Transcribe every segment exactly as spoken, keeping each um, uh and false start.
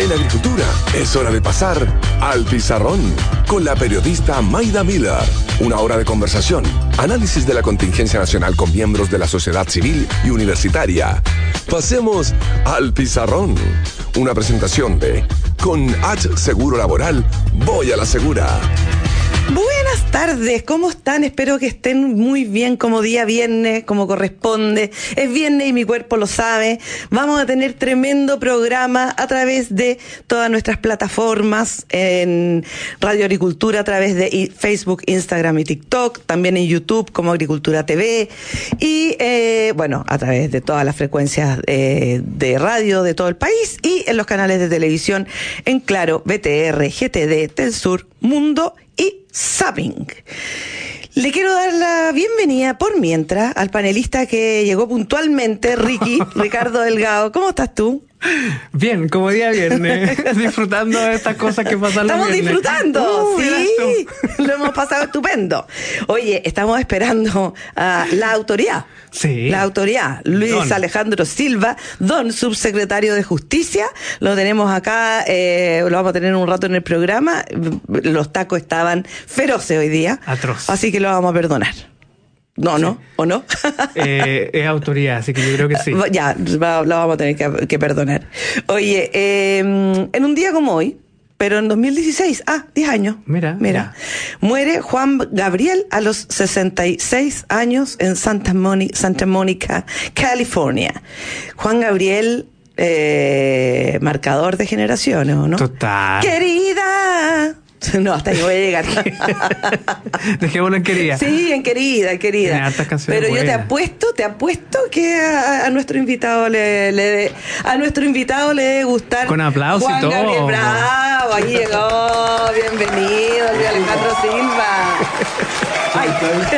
En agricultura es hora de pasar al pizarrón con la periodista Mayda Miller. Una hora de conversación, análisis de la contingencia nacional con miembros de la sociedad civil y universitaria. Pasemos al pizarrón. Una presentación de Con H Seguro Laboral, voy a la segura. Buenas tardes, ¿cómo están? Espero que estén muy bien, como día viernes, como corresponde. Es viernes y mi cuerpo lo sabe. Vamos a tener tremendo programa a través de todas nuestras plataformas, en Radio Agricultura, a través de Facebook, Instagram y TikTok, también en YouTube como Agricultura T V, y eh, bueno, a través de todas las frecuencias eh, de radio de todo el país, y en los canales de televisión en Claro, B T R, G T D, Telsur, Mundo y Zapping. Le quiero dar la bienvenida por mientras al panelista que llegó puntualmente, Ricky, Ricardo Delgado. ¿Cómo estás tú? Bien, como día viernes, disfrutando de estas cosas que pasan los viernes. Estamos disfrutando, uh, sí, lo hemos pasado estupendo. Oye, estamos esperando a la autoridad. Sí. La autoridad, Luis don. Alejandro Silva, don subsecretario de Justicia. Lo tenemos acá, eh, lo vamos a tener un rato en el programa. Los tacos estaban feroces hoy día. Atroz. Así que lo vamos a perdonar. No, ¿no? Sí. ¿O no? eh, es autoridad, así que yo creo que sí. Ya, lo vamos a tener que, que perdonar. Oye, eh, en un día como hoy, pero en dos mil dieciséis, ah, diez años. Mira, mira. Muere Juan Gabriel a los sesenta y seis años en Santa Mónica, Santa Mónica, California. Juan Gabriel, eh, marcador de generaciones, ¿o no? Total. Querida. No, hasta ahí voy a llegar. Dejémoslo en querida. Sí, en querida, en querida. Pero yo te apuesto, te apuesto que a, a nuestro invitado le, le a nuestro invitado le debe gustar. Con aplausos Juan y todo. Gabriel, bravo, ahí llegó, bienvenido, Luis Alejandro Silva. Ay,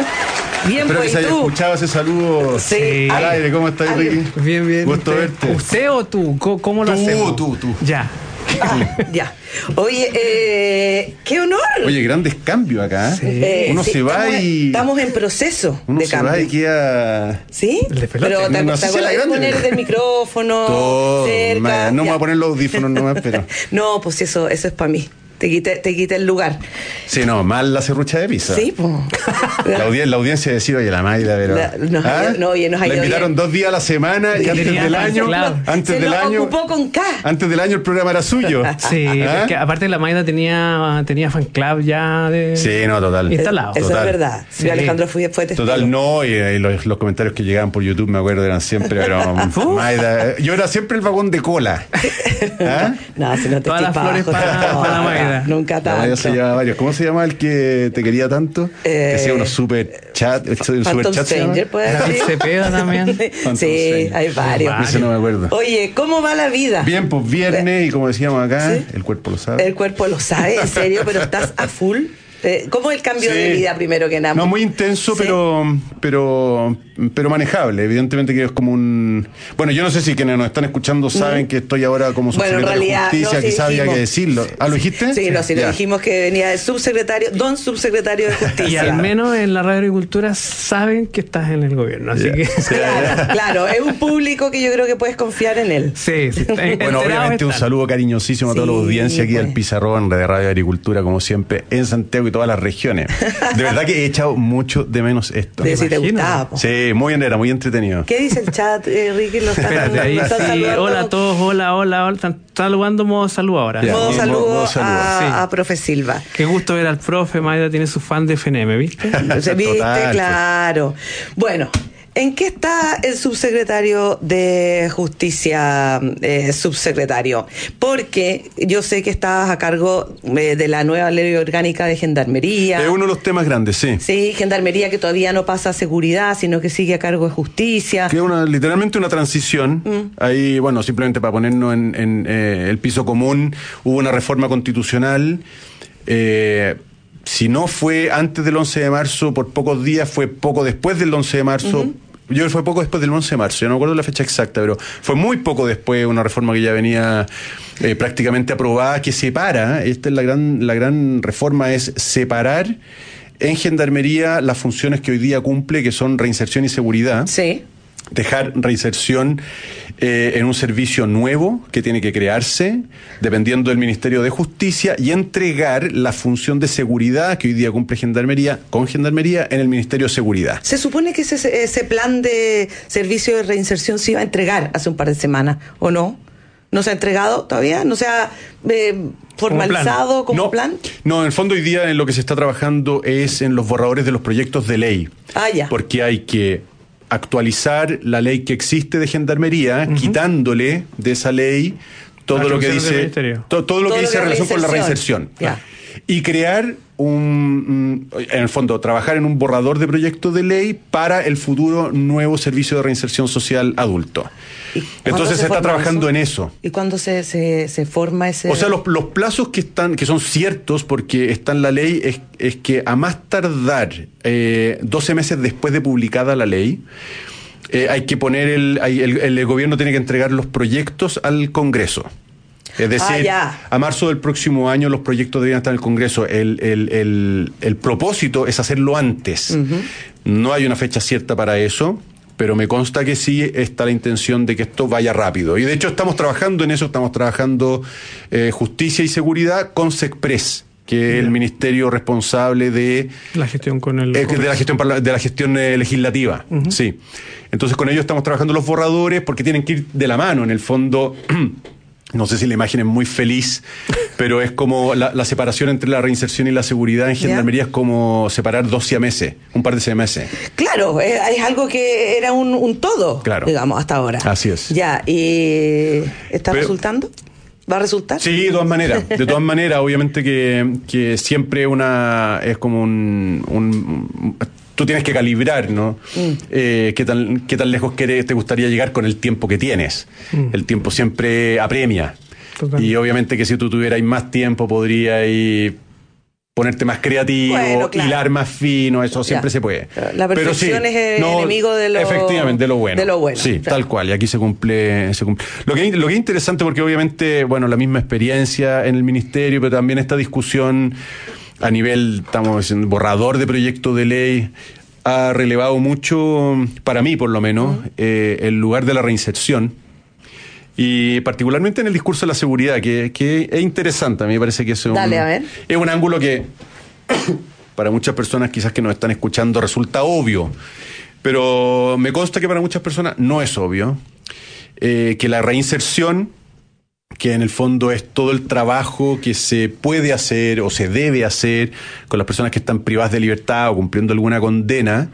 bien, espero pues, que se haya tú. escuchado ese saludo sí. al aire. ¿Cómo estás, Ricky? Bien, bien. Gusto usted, verte. ¿Usted o tú? ¿Cómo, cómo lo tú, hacemos? Tú, tú, tú. Ya. Ah, ya. Oye, eh, qué honor. Oye, grandes cambios acá. Sí. Eh, Uno sí, se va estamos, y... Estamos en proceso uno de se cambio. va y queda... ¿Sí? Pero te, no, te acuerdas de poner el micrófono todo, cerca. Man, no ya. Me voy a poner los audífonos nomás, pero... No, pues eso, eso es para mí. Te quité, te quité el lugar. Sí, no, mal la serrucha de pizza. Sí, pues. La, audien- la audiencia decía, oye, la Mayda, pero... La, nos ¿Ah? ha, no, oye, nos ha la ido invitaron bien. dos días a la semana y antes del año... Claro. Antes Se del nos año... ocupó con K. Antes del año el programa era suyo. Sí, ¿Ah? porque aparte la Mayda tenía, tenía fan club ya de... Sí, no, total. Instalado. Eso total. es verdad. Sí. Sí. Alejandro fue, fue testigo. Total, no, y, y los, los comentarios que llegaban por YouTube, me acuerdo, eran siempre, pero Mayda, yo era siempre el vagón de cola. ¿Ah? No, si no te Todas las flores para, para la Mayda. Nunca tanto. La Mayda se llama varios. ¿Cómo se llama el que te quería tanto? Eh, que hacía unos super chat, el super Phantom chat. Stranger, ¿puede David decir? Cepeda también. Sí, Stranger. hay varios. Hay Ese no me acuerdo. Oye, ¿cómo va la vida? Bien, pues viernes, y como decíamos acá, ¿Sí? el cuerpo lo sabe. El cuerpo lo sabe, en serio, pero estás a full. Eh, ¿Cómo es el cambio Sí. de vida primero que nada? No, muy intenso, ¿Sí? pero, pero pero manejable. Evidentemente que es como un... Bueno, yo no sé si quienes nos están escuchando saben mm. que estoy ahora como bueno, subsecretario en realidad, de Justicia, no, sí quizá había dijimos. que decirlo. ¿Ah, lo dijiste? Sí, no, sí, Ya. lo dijimos que venía de subsecretario, don subsecretario de Justicia. Y al menos en la Radio Agricultura saben que estás en el gobierno, así Ya. que... Sí. Claro, claro, es un público que yo creo que puedes confiar en él. Sí, sí. Bueno, obviamente un saludo cariñosísimo a toda la Sí, audiencia aquí pues. del Pizarrón de Radio Agricultura, como siempre, en Santiago y todas las regiones. De verdad que he echado mucho de menos esto. De si te imagino. gustaba. Po. Sí, muy bien, era muy entretenido. ¿Qué dice el chat, eh, Ricky? Lo están, Espérate, ahí lo están sí. saludando. Hola a todos, hola, hola, hola. Están saludando modo saludo ahora. Ya. Modo Modo- saludo, modo saludo, a, sí. a profe Silva. Qué gusto ver al profe. Mayda tiene su fan de F N M, ¿viste? ¿Se viste? Total. Claro. Bueno, ¿en qué está el subsecretario de Justicia, eh, subsecretario? Porque yo sé que estabas a cargo eh, de la nueva ley orgánica de Gendarmería. Es uno de los temas grandes, sí. Sí, Gendarmería que todavía no pasa a seguridad, sino que sigue a cargo de Justicia. Que es una, literalmente una transición. Mm. Ahí, bueno, simplemente para ponernos en, en eh, el piso común, hubo una reforma constitucional. Eh, si no fue antes del once de marzo, por pocos días, fue poco después del once de marzo. Uh-huh. Yo creo que fue poco después del once de marzo, yo no me acuerdo la fecha exacta, pero fue muy poco después, una reforma que ya venía eh, prácticamente aprobada, que separa, esta es la gran, la gran reforma, es separar en Gendarmería las funciones que hoy día cumple, que son reinserción y seguridad. Sí. dejar reinserción eh, en un servicio nuevo que tiene que crearse, dependiendo del Ministerio de Justicia, y entregar la función de seguridad que hoy día cumple Gendarmería, con Gendarmería, en el Ministerio de Seguridad. Se supone que ese, ese plan de servicio de reinserción se iba a entregar hace un par de semanas, ¿o no? ¿No se ha entregado todavía? ¿No se ha eh, formalizado como plan? como plan? No, en el fondo hoy día en lo que se está trabajando es en los borradores de los proyectos de ley. Ah, ya. Porque hay que actualizar la ley que existe de Gendarmería, uh-huh. quitándole de esa ley todo Las lo que dice to, todo lo todo que dice en relación con la reinserción. Ya. Y crear un, en el fondo, trabajar en un borrador de proyecto de ley para el futuro nuevo servicio de reinserción social adulto. Entonces se, se está trabajando eso? en eso. ¿Y cuándo se, se, se forma ese...? O sea, los, los plazos que están, que son ciertos porque está en la ley, es, es que a más tardar eh, doce meses después de publicada la ley, eh, hay que poner el, hay, el, el gobierno tiene que entregar los proyectos al Congreso. Es decir, ah, a marzo del próximo año los proyectos deberían estar en el Congreso. El, el, el, el propósito es hacerlo antes. Uh-huh. No hay una fecha cierta para eso, pero me consta que sí está la intención de que esto vaya rápido. Y de hecho estamos trabajando en eso, estamos trabajando eh, justicia y seguridad con SECPRES, que es el ministerio responsable de la gestión con el eh, de la gestión de la gestión eh, legislativa. Uh-huh. Sí. Entonces con ellos estamos trabajando los borradores porque tienen que ir de la mano en el fondo. No sé si la imagen es muy feliz, pero es como la, la separación entre la reinserción y la seguridad en Gendarmería es como separar dos siameses, un par de siameses. Claro, es, es algo que era un, un todo, claro. digamos, hasta ahora. Así es. Ya, ¿y está pero, resultando? ¿Va a resultar? Sí, de todas maneras. De todas maneras, obviamente que, que siempre una es como un... un tú tienes que calibrar, ¿no? Mm. Eh, qué tan, qué tan lejos querés, te gustaría llegar con el tiempo que tienes. Mm. El tiempo siempre apremia. Total. Y obviamente que si tú tuvieras más tiempo podrías ponerte más creativo, bueno, claro. hilar más fino, eso siempre ya. se puede. La perfección sí, es el no, enemigo de lo efectivamente, de lo bueno. De lo bueno. Sí, claro. tal cual. Y aquí se cumple, se cumple. Lo que, lo que es interesante porque obviamente, bueno, la misma experiencia en el ministerio, pero también esta discusión a nivel, estamos diciendo, borrador de proyecto de ley, ha relevado mucho, para mí por lo menos, uh-huh. eh, el lugar de la reinserción, y particularmente en el discurso de la seguridad, que, que es interesante. A mí me parece que es un, Dale, a ver. es un ángulo que para muchas personas quizás que nos están escuchando resulta obvio, pero me consta que para muchas personas no es obvio, eh, que la reinserción, que en el fondo es todo el trabajo que se puede hacer o se debe hacer con las personas que están privadas de libertad o cumpliendo alguna condena,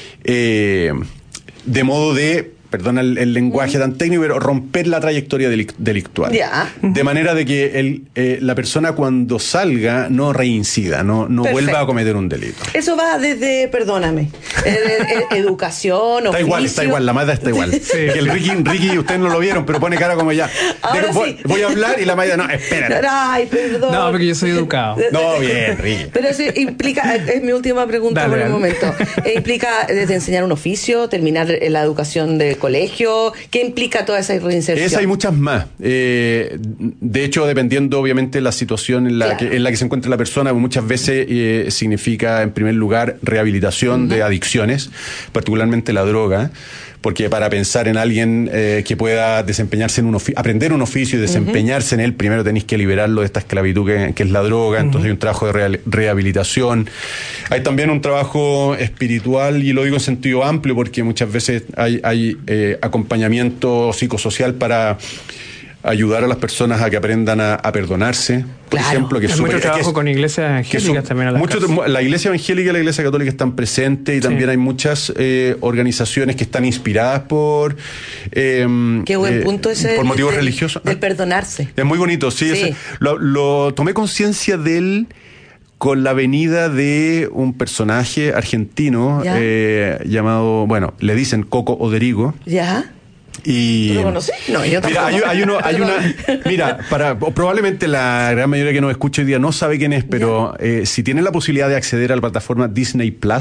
eh, de modo de, perdona el, el lenguaje tan técnico, pero romper la trayectoria delict- delictual. Yeah. De manera de que el, eh, la persona cuando salga no reincida, no, no vuelva a cometer un delito. Eso va desde, perdóname, eh, eh, educación, Está oficio. igual, está igual, la Maida está igual. Sí. Que el Ricky, Ricky, ustedes no lo vieron, pero pone cara como ya. De, sí. voy, voy a hablar y la Maida, no, espérate. Ay, perdón. No, porque yo soy educado. No, bien, Ricky. Pero eso implica, es mi última pregunta dale, por el dale. momento, implica desde enseñar un oficio, terminar la educación de colegio, ¿qué implica toda esa reinserción? Esa y muchas más. Eh, de hecho, dependiendo obviamente la situación en la, claro. que, en la que se encuentra la persona, muchas veces eh, significa en primer lugar rehabilitación uh-huh. de adicciones, particularmente la droga, porque para pensar en alguien eh, que pueda desempeñarse en un oficio, aprender un oficio y desempeñarse uh-huh. en él, primero tenéis que liberarlo de esta esclavitud que, que es la droga, uh-huh. entonces hay un trabajo de real, rehabilitación. Hay también un trabajo espiritual, y lo digo en sentido amplio, porque muchas veces hay, hay eh, acompañamiento psicosocial para ayudar a las personas a que aprendan a, a perdonarse, por claro. ejemplo. Que hay es mucho super, trabajo que es, con iglesias evangélicas son, también a las mucho, la iglesia evangélica y la iglesia católica están presentes, y también sí. hay muchas eh, organizaciones que están inspiradas por eh, qué buen eh, punto ese por motivos del, religiosos. Del perdonarse. Es muy bonito, sí. sí. Ese, lo, lo tomé conciencia de él con la venida de un personaje argentino eh, llamado, bueno, le dicen Coco Oderigo. Ya. Y ¿Lo conocí? No, yo tampoco. Mira, hay, hay, uno, hay una. Mira, para probablemente la gran mayoría que nos escucha hoy día no sabe quién es, pero eh, si tienen la posibilidad de acceder a la plataforma Disney Plus,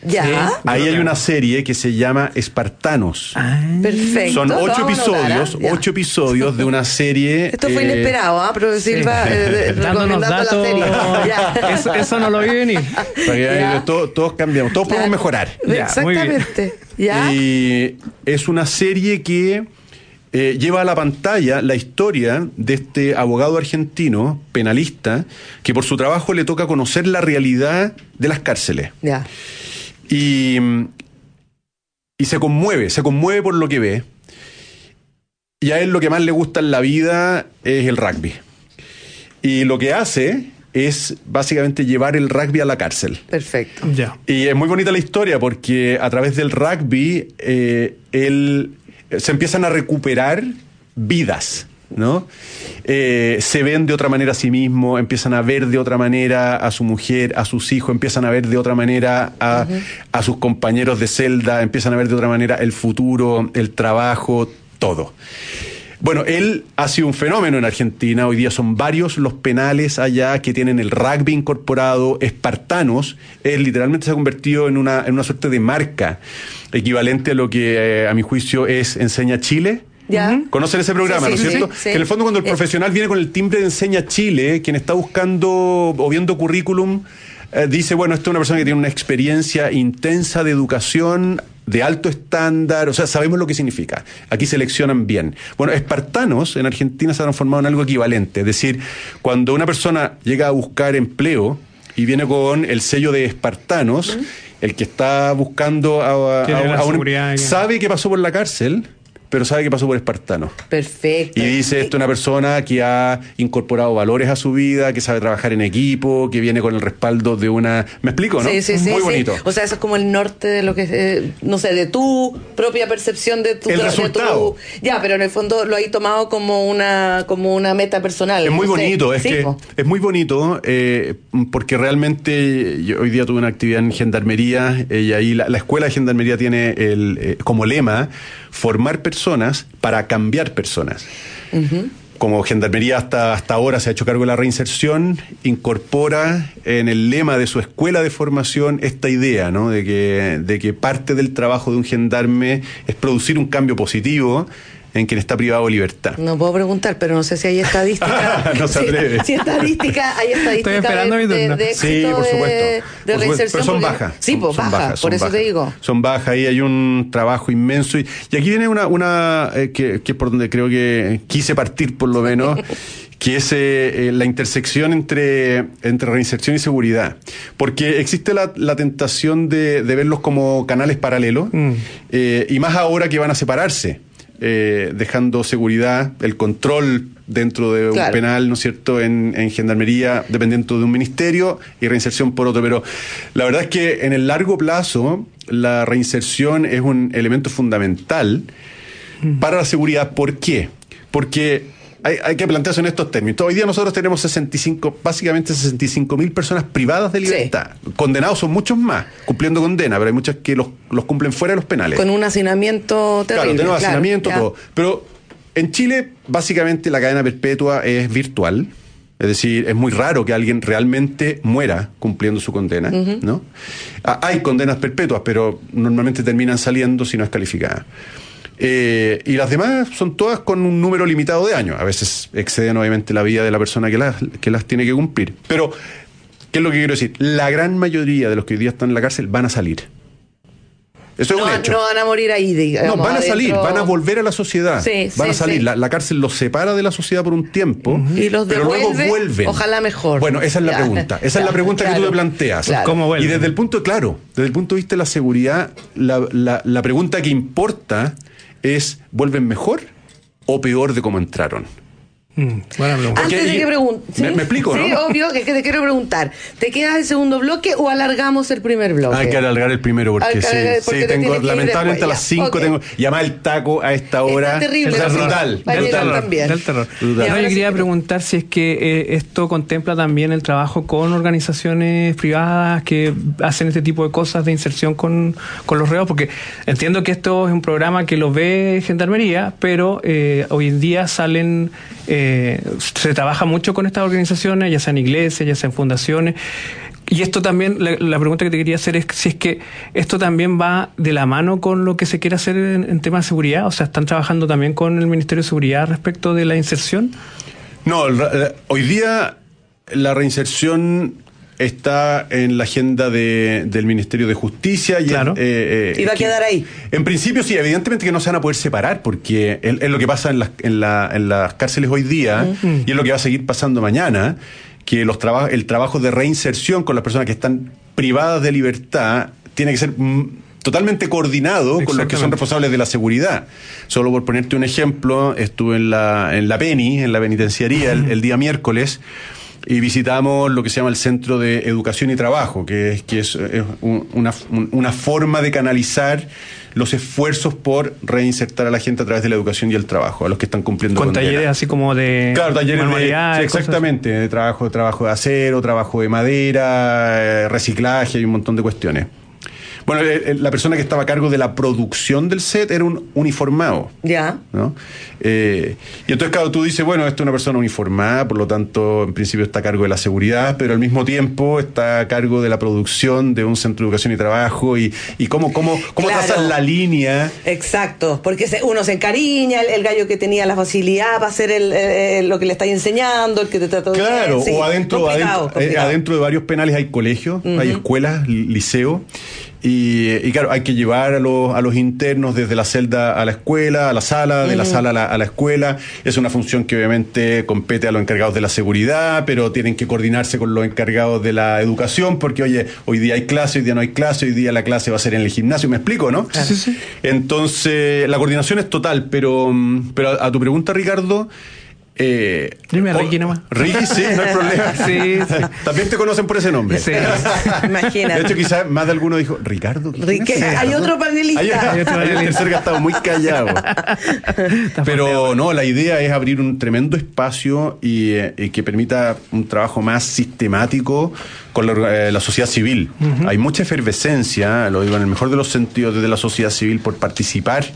Ya. Sí. Ahí hay una serie que se llama Espartanos. Ah. Perfecto. Son Lo ocho vamos a anotar, episodios, ¿ah? Ya. ocho episodios de una serie. Esto fue eh, inesperado, ¿ah? Pero Silva eh, de- Dándonos recomendando datos. la serie. Ya. Eso, eso no lo vi venir. para que Ya. todo- todos cambiamos, todos podemos Claro. mejorar. Ya, muy bien. Exactamente. ¿Ya? Y es una serie que eh, lleva a la pantalla la historia de este abogado argentino, penalista, que por su trabajo le toca conocer la realidad de las cárceles. Ya. Y, y se conmueve, se conmueve por lo que ve. Y a él lo que más le gusta en la vida es el rugby. Y lo que hace es básicamente llevar el rugby a la cárcel. Perfecto. Ya. Y es muy bonita la historia porque a través del rugby eh, él, se empiezan a recuperar vidas, ¿no? Eh, se ven de otra manera a sí mismo, empiezan a ver de otra manera a su mujer, a sus hijos, empiezan a ver de otra manera a, uh-huh. a sus compañeros de celda, empiezan a ver de otra manera el futuro, el trabajo, todo. Bueno, él ha sido un fenómeno en Argentina. Hoy día son varios los penales allá que tienen el rugby incorporado. Espartanos, él literalmente se ha convertido en una, en una suerte de marca, equivalente a lo que eh, a mi juicio es Enseña Chile. ¿Ya? ¿Conocen ese programa, Sí, no es sí, cierto? sí, sí. Que en el fondo cuando el profesional viene con el timbre de Enseña Chile, quien está buscando o viendo currículum, eh, dice, bueno, esta es una persona que tiene una experiencia intensa de educación, de alto estándar, o sea, sabemos lo que significa. Aquí seleccionan bien. Bueno, Espartanos en Argentina se ha transformado en algo equivalente. Es decir, cuando una persona llega a buscar empleo y viene con el sello de Espartanos, ¿Mm? el que está buscando a, a, a, a un, sabe que pasó por la cárcel, pero sabe que pasó por Espartano. Perfecto. Y dice, esto es una persona que ha incorporado valores a su vida, que sabe trabajar en equipo, que viene con el respaldo de una... ¿Me explico, no? Sí, sí, sí. Muy sí. bonito. O sea, eso es como el norte de lo que, eh, no sé, de tu propia percepción de tu... El de resultado. Tu, ya, pero en el fondo lo hay tomado como una como una meta personal. Es muy no sé. bonito, es Sí, que po. es muy bonito eh, porque realmente yo hoy día tuve una actividad en Gendarmería eh, y ahí la, la escuela de Gendarmería tiene el eh, como lema formar personas para cambiar personas. Uh-huh. Como Gendarmería hasta, hasta ahora se ha hecho cargo de la reinserción, incorpora en el lema de su escuela de formación esta idea, ¿no? de, que, de que parte del trabajo de un gendarme es producir un cambio positivo en quien está privado de libertad. No puedo preguntar, pero no sé si hay estadística. No se atreve. Si, si estadística, hay estadística Estoy esperando de, mi de, turno. de Sí, éxito por supuesto. de, de Por supuesto. reinserción. Pero son porque- bajas. Sí, son- pues son baja, bajas, por son eso bajas. te digo. Son bajas, ahí hay un trabajo inmenso. Y, y aquí viene una, una eh, que, que es por donde creo que quise partir, por lo menos, que es eh, eh, la intersección entre, entre reinserción y seguridad. Porque existe la, la tentación de, de verlos como canales paralelos, Mm. eh, y más ahora que van a separarse. Eh, dejando seguridad, el control dentro de un Claro. penal, ¿no es cierto?, en, en gendarmería, dependiendo de un ministerio, y reinserción por otro. Pero la verdad es que en el largo plazo, la reinserción es un elemento fundamental mm. para la seguridad. ¿Por qué? Porque hay, hay que plantearse en estos términos. Hoy día nosotros tenemos sesenta y cinco, básicamente sesenta y cinco mil personas privadas de libertad. Sí. Condenados son muchos más, cumpliendo condena, pero hay muchas que los, los cumplen fuera de los penales. Con un hacinamiento terrible. Claro, tenemos claro, hacinamiento, ya. todo. Pero en Chile, básicamente, la cadena perpetua es virtual. Es decir, es muy raro que alguien realmente muera cumpliendo su condena, uh-huh. ¿no? Ah, hay condenas perpetuas, pero normalmente terminan saliendo si no es calificada. Eh, y las demás son todas con un número limitado de años. A veces exceden obviamente la vida de la persona que las, que las tiene que cumplir. Pero, ¿qué es lo que quiero decir? La gran mayoría de los que hoy día están en la cárcel van a salir. Eso no, es un hecho. No van a morir ahí, digamos. No, van a adentro. salir, van a volver a la sociedad. Sí, van sí, a salir. sí. La, la cárcel los separa de la sociedad por un tiempo, uh-huh. y los pero devuelve, luego vuelven. Ojalá mejor. Bueno, esa es la ya, pregunta. Esa ya, es la pregunta claro, que tú te planteas. Claro. ¿Cómo vuelven? Y desde el punto, claro, desde el punto de vista de la seguridad, la, la, la pregunta que importa es, ¿vuelven mejor o peor de cómo entraron? Mm, buena pregunta. Antes Porque, de que pregunte. ¿Sí? ¿Me, me explico, sí, no? obvio, que, que te quiero preguntar. ¿Te quedas el segundo bloque o alargamos el primer bloque? Hay que alargar el primero porque, Hay que alargar, sí, porque sí te tengo, tienes que ir lamentablemente a después, las ya. cinco Okay. tengo. Y además el taco a esta hora. Está terrible. Está la cosa. brutal. Va a Del llegar terror, también. del terror. Brutal. No, Y ahora yo sí quería que- preguntar si es que eh, esto contempla también el trabajo con organizaciones privadas que hacen este tipo de cosas de inserción con, con los reos, porque entiendo que esto es un programa que lo ve Gendarmería, pero eh, hoy en día salen, eh, se trabaja mucho con estas organizaciones, ya sean iglesias, ya sean fundaciones. Y esto también, la, la pregunta que te quería hacer es si es que esto también va de la mano con lo que se quiere hacer en, en temas de seguridad. O sea, ¿están trabajando también con el Ministerio de Seguridad respecto de la inserción? No, hoy día la reinserción está en la agenda de, del Ministerio de Justicia. Y, claro. eh, eh, ¿Y va a quedar ahí? En principio sí, evidentemente que no se van a poder separar, porque es, es lo que pasa en las, en, la, en las cárceles hoy día, uh-huh. y es lo que va a seguir pasando mañana, que los traba- el trabajo de reinserción con las personas que están privadas de libertad tiene que ser mm, totalmente coordinado con los que son responsables de la seguridad. Solo por ponerte un ejemplo, estuve en la, en la Peni, en la penitenciaría, el, el día miércoles, y visitamos lo que se llama el Centro de Educación y Trabajo, que es, que es, es un, una, una forma de canalizar los esfuerzos por reinsertar a la gente a través de la educación y el trabajo, a los que están cumpliendo con condena. Talleres así como de claro, talleres de, sí, exactamente, cosas. de trabajo, de trabajo de acero, trabajo de madera, reciclaje y un montón de cuestiones. Bueno, la persona que estaba a cargo de la producción del set era un uniformado. Ya. ¿No? Eh, y entonces, claro, tú dices, bueno, esta es una persona uniformada, por lo tanto, en principio está a cargo de la seguridad, pero al mismo tiempo está a cargo de la producción de un centro de educación y trabajo, y, y cómo, cómo, cómo claro. trazan la línea. Exacto, porque se, uno se encariña, el, el gallo que tenía la facilidad para hacer el, el, lo que le está enseñando, el que te trató de... Claro, sí, o adentro, complicado, adentro, complicado. Eh, adentro de varios penales hay colegios, uh-huh. hay escuelas, liceos. Y, y claro, hay que llevar a los, a los internos desde la celda a la escuela, a la sala, de uh-huh. la sala a la, a la escuela. Es una función que obviamente compete a los encargados de la seguridad, pero tienen que coordinarse con los encargados de la educación, porque oye, hoy día hay clase, hoy día no hay clase, hoy día la clase va a ser en el gimnasio, ¿me explico, no? Sí, sí, sí. Entonces, la coordinación es total, pero, pero a, a tu pregunta, Ricardo... Eh, Dime a Ricky nomás. Ricky, sí, no hay problema. Sí, sí. También te conocen por ese nombre. Sí. Imagínate. De hecho, quizás más de alguno dijo, Ricardo. Ricky, hay otro panelista. Hay, hay otro panelista. El tercer que ha estado muy callado. Pero no, la idea es abrir un tremendo espacio y, y que permita un trabajo más sistemático con la, eh, la sociedad civil. Uh-huh. Hay mucha efervescencia, lo digo en el mejor de los sentidos, desde la sociedad civil por participar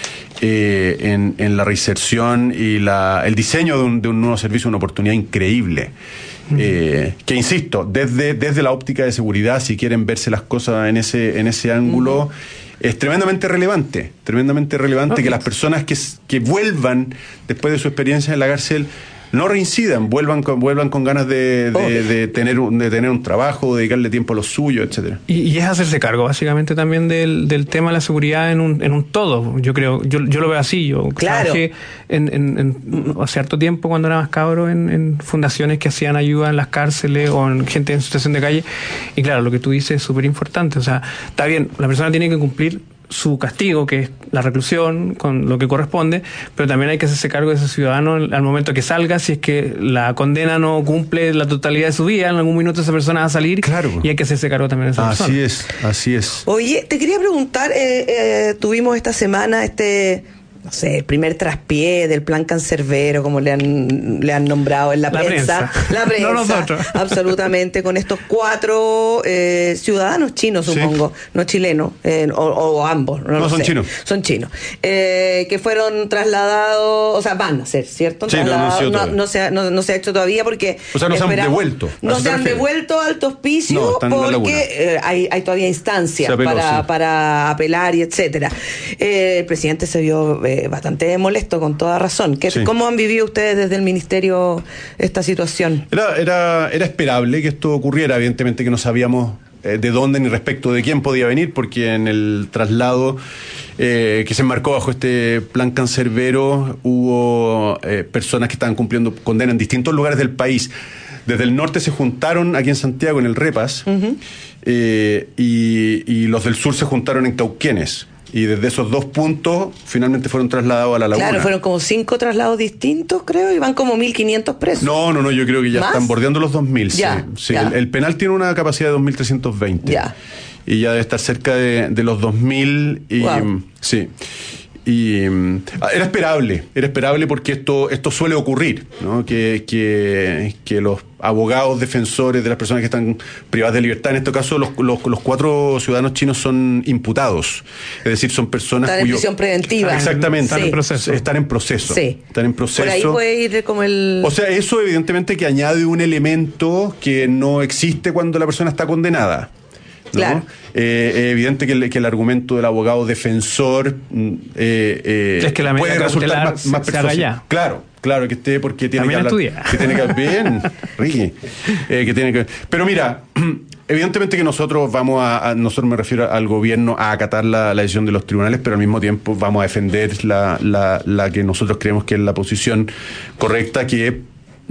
Eh, en, en la reinserción y la, el diseño de un, de un nuevo servicio, una oportunidad increíble. Uh-huh. Eh, que insisto, desde, desde la óptica de seguridad, si quieren verse las cosas en ese, en ese ángulo, uh-huh. es tremendamente relevante, tremendamente relevante okay. que las personas que, que vuelvan después de su experiencia en la cárcel no reincidan, vuelvan con, vuelvan con ganas de, de, okay. de, tener un, de tener un trabajo, dedicarle tiempo a lo suyo, etcétera. Y, y es hacerse cargo básicamente también del, del tema de la seguridad en un, en un todo. Yo creo, yo, yo lo veo así. Yo claro. trabajé en, en, en, hace cierto tiempo cuando era más cabro en, en fundaciones que hacían ayuda en las cárceles o en gente en situación de calle. Y claro, lo que tú dices es súper importante. O sea, está bien, la persona tiene que cumplir su castigo, que es la reclusión, con lo que corresponde, pero también hay que hacerse cargo de ese ciudadano al momento que salga, si es que la condena no cumple la totalidad de su vida, en algún minuto esa persona va a salir, claro. y hay que hacerse cargo también de esa así persona. Así es, así es. Oye, te quería preguntar, eh, eh, tuvimos esta semana este... no sé, el primer traspié del plan cancerbero, como le han le han nombrado en la, la prensa. prensa. La prensa. No nosotros. Absolutamente, con estos cuatro eh, ciudadanos chinos, supongo, sí. no chilenos, eh, o, o ambos. No, no lo son sé. chinos. Son chinos. Eh, que fueron trasladados, o sea, van a ser, ¿cierto? Sí, no, no, no, no, se ha, no, no se ha hecho todavía porque... O sea, no se han devuelto. No se han devuelto a Alto Hospicio no, porque eh, hay, hay todavía instancias apeló, para, sí. para apelar y etcétera. Eh, el presidente se vio eh, bastante molesto, con toda razón. ¿Qué, sí. ¿Cómo han vivido ustedes desde el ministerio esta situación? Era, era, era esperable que esto ocurriera, evidentemente que no sabíamos eh, de dónde ni respecto de quién podía venir, porque en el traslado eh, que se enmarcó bajo este plan cancerbero hubo eh, personas que estaban cumpliendo condena en distintos lugares del país. Desde el norte se juntaron aquí en Santiago, en el Repas, uh-huh. eh, y, y los del sur se juntaron en Cauquenes. Y desde esos dos puntos finalmente fueron trasladados a la laguna. Claro, fueron como cinco traslados distintos, creo, y van como mil quinientos presos. No, no, no, yo creo que ya ¿Más? están bordeando los dos mil. Ya, sí, sí. ya. El, el penal tiene una capacidad de dos mil trescientos veinte. Ya. Y ya debe estar cerca de, de los dos mil. Y, wow. sí. y um, era esperable, era esperable porque esto, esto suele ocurrir, ¿no? Que, que, que los abogados defensores de las personas que están privadas de libertad, en este caso los, los, los cuatro ciudadanos chinos son imputados, es decir, son personas están cuyo, en prisión preventiva. Exactamente. Están sí. en proceso. Están en proceso. Sí. Están en proceso. Por ahí puede ir como el... O sea, eso evidentemente que añade un elemento que no existe cuando la persona está condenada, ¿no? Claro. Eh, es evidente que el, que el argumento del abogado defensor eh, eh, es que la puede resultar más, más se, se haga ya. Claro, claro que esté porque tiene También que hablar, estudia. que tiene que bien, Ricky, eh, que tiene que. Pero mira, evidentemente que nosotros vamos a, a nosotros me refiero al gobierno a acatar la, la decisión de los tribunales, pero al mismo tiempo vamos a defender la, la, la que nosotros creemos que es la posición correcta, que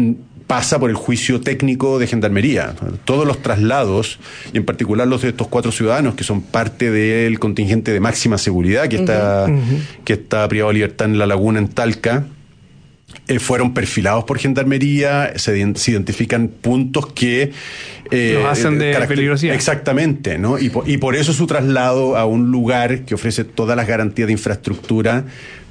pasa por el juicio técnico de Gendarmería. Todos los traslados, y en particular los de estos cuatro ciudadanos, que son parte del contingente de máxima seguridad que está, uh-huh. que está privado de libertad en La Laguna, en Talca, eh, fueron perfilados por Gendarmería, se, se identifican puntos que... Eh, los hacen de caracter- peligrosidad. Exactamente, ¿no? Y por, y por eso su traslado a un lugar que ofrece todas las garantías de infraestructura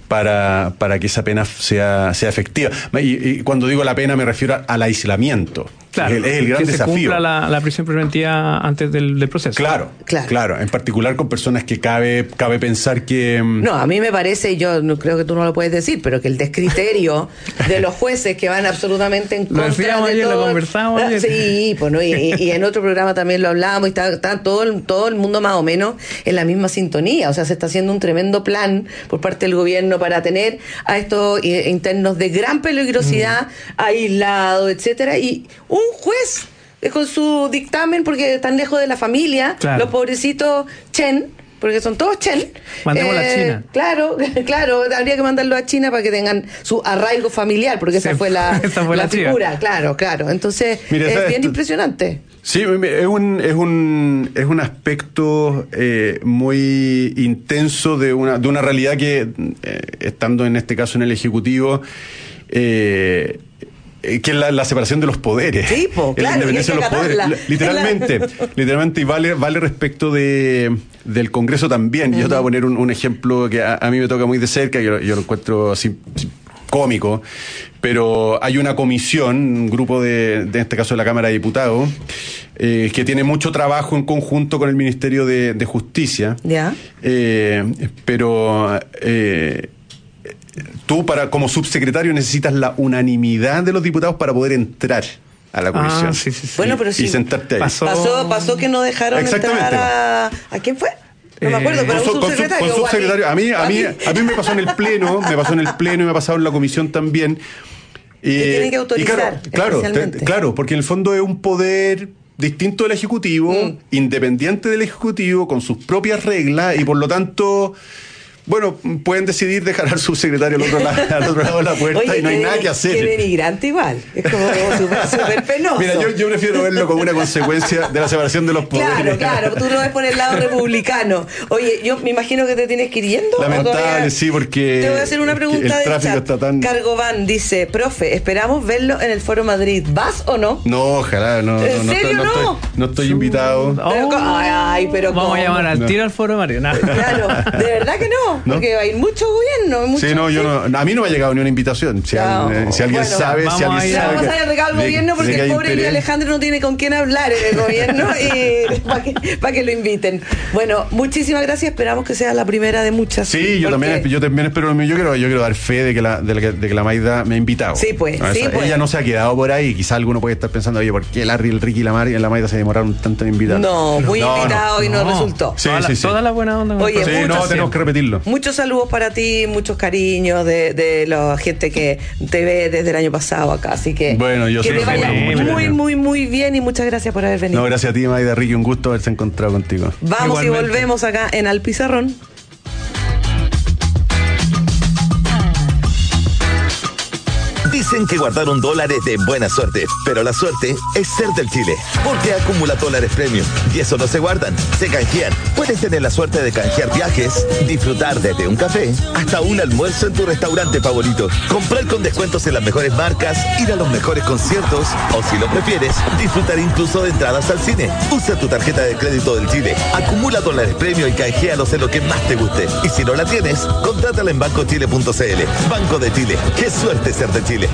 para, para que esa pena sea, sea efectiva. Y, y cuando digo la pena me refiero al aislamiento. Claro, es el, es el gran que se desafío. cumpla la, la prisión preventiva antes del, del proceso. Claro, Claro. claro, en particular con personas que cabe, cabe pensar que... No, a mí me parece, yo no creo que tú no lo puedes decir, pero que el descriterio de los jueces que van absolutamente en Lo contra decíamos de ayer, todo... lo conversamos ayer. Sí, pues, ¿no? y, y en otro programa también lo hablábamos y está, está todo, el, todo el mundo más o menos en la misma sintonía. O sea, se está haciendo un tremendo plan por parte del gobierno para tener a estos eh, internos de gran peligrosidad, mm. aislados, etcétera, y un juez con su dictamen, porque están lejos de la familia, claro. los pobrecitos Chen, porque son todos Chen. Mandémoslo eh, a China. Claro, claro, habría que mandarlo a China para que tengan su arraigo familiar, porque esa Sí, fue la, esa fue la, la chica. figura, claro, claro. Entonces, Mira, es ¿sabes? bien impresionante. Sí, es un, es un, es un aspecto eh, muy intenso de una, de una realidad que, eh, estando en este caso en el Ejecutivo, eh, que es la, la separación de los poderes. Sí, po, claro, la independencia y de hay los que poderes. acatarla. Literalmente, literalmente, y vale, vale respecto de del Congreso también. Uh-huh. Yo te voy a poner un, un ejemplo que a, a mí me toca muy de cerca, yo, yo lo encuentro así cómico, pero hay una comisión, un grupo de, de en este caso de la Cámara de Diputados, eh, que tiene mucho trabajo en conjunto con el Ministerio de, de Justicia. Ya. Eh, pero eh, tú, para como subsecretario, necesitas la unanimidad de los diputados para poder entrar a la comisión. Ah, sí, sí, sí. Bueno, pero y sí. sentarte ahí. Pasó- Pasó, pasó que no dejaron Exactamente. entrar a... ¿A quién fue? No me Eh, acuerdo, pero Con, un su- con, su- subsecretario. con subsecretario. A mí, a mí, Joaquín. a mí me pasó en el pleno, me pasó en el pleno y me ha pasado en la comisión también. Y tienen que autorizar, y claro, claro, especialmente. te- claro, porque en el fondo es un poder distinto del Ejecutivo, Mm. independiente del Ejecutivo, con sus propias reglas y por lo tanto, bueno, pueden decidir dejar al subsecretario al otro lado, al otro lado de la puerta. Oye, y no hay qué nada deni- que hacer. Qué denigrante igual. Es como súper súper penoso. Mira, yo, yo prefiero verlo como una consecuencia de la separación de los poderes. Claro, claro, tú lo ves por el lado republicano. Oye, yo me imagino que te tienes que ir yendo. ¿o Lamentable, todavía? sí, porque Te voy a hacer una el pregunta de tráfico chat. está tan- Cargovan dice, profe, esperamos verlo en el Foro Madrid. ¿Vas o no? No, ojalá, no, ¿En no, no, serio estoy, no, no? estoy, no estoy invitado. Pero, Oh, ay, ay, pero vamos ¿cómo? a llamar al No. tiro al foro Mario. No. Claro, de verdad que no, ¿No? porque va a ir mucho gobierno. Mucho, Sí, no, yo no, a mí no me ha llegado ni una invitación. Si, No. alguien, eh, si alguien Bueno, sabe, vamos si a alguien ir Le a- sabe. vamos a que- dar regalo al de- gobierno porque de que el hay pobre interés. Alejandro no tiene con quién hablar en el gobierno y para que, pa' que lo inviten. Bueno, muchísimas gracias. Esperamos que sea la primera de muchas. Sí, yo Porque- también, yo también espero lo mío. Yo quiero, yo quiero dar fe de que la, de que, de que la Maida me ha invitado. Sí, pues, No, sí, esa- pues. Ella no se ha quedado por ahí. Quizá alguno puede estar pensando, oye, ¿por qué Larry, el Ricky y la, Mar, y la Maida se demoraron tanto en invitar? No, muy No, invitado y no, resultó. Sí, toda, la, sí, sí. toda la buena onda. con Oye, el Sí, proceso. no, muchas- tenemos que repetirlo. Muchos saludos para ti, muchos cariños de, de la gente que te ve desde el año pasado acá. Así que Bueno, yo que sé te que vaya fue mucho muy, cariño. muy, muy bien y muchas gracias por haber venido. No, gracias a ti, Maida, Ricky, un gusto haberse encontrado contigo. Vamos y Igualmente. volvemos acá en Al Pizarrón. Dicen que guardar un dólar es de buena suerte, pero la suerte es ser del Chile, porque acumula dólares premium y eso no se guardan, se canjean. Puedes tener la suerte de canjear viajes, disfrutar desde un café hasta un almuerzo en tu restaurante favorito, comprar con descuentos en las mejores marcas, ir a los mejores conciertos o, si lo prefieres, disfrutar incluso de entradas al cine. Usa tu tarjeta de crédito del Chile, acumula dólares premium y canjealos en lo que más te guste. Y si no la tienes, contrátala en banco chile punto c l. Banco de Chile, qué suerte ser de Chile.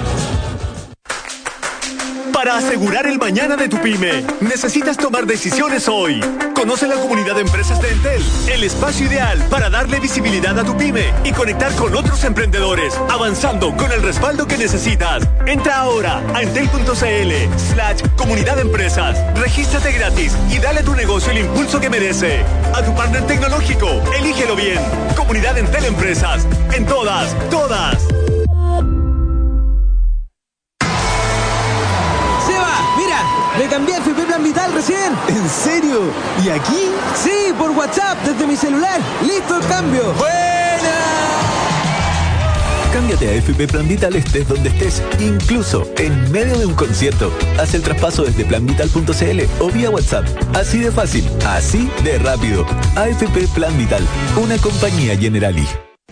Para asegurar el mañana de tu pyme, necesitas tomar decisiones hoy. Conoce la comunidad de empresas de Entel, el espacio ideal para darle visibilidad a tu pyme y conectar con otros emprendedores, avanzando con el respaldo que necesitas. Entra ahora a entel.cl slash comunidad de empresas. Regístrate gratis y dale a tu negocio el impulso que merece. A tu partner tecnológico, elígelo bien. Comunidad Entel Empresas. En todas, todas. Me cambié a F P Plan Vital recién. ¿En serio? ¿Y aquí? Sí, por WhatsApp, desde mi celular. ¡Listo el cambio! ¡Buena! Cámbiate a F P Plan Vital estés donde estés, incluso en medio de un concierto. Haz el traspaso desde plan vital punto c l o vía WhatsApp. Así de fácil, así de rápido. A F P Plan Vital, una compañía Generali.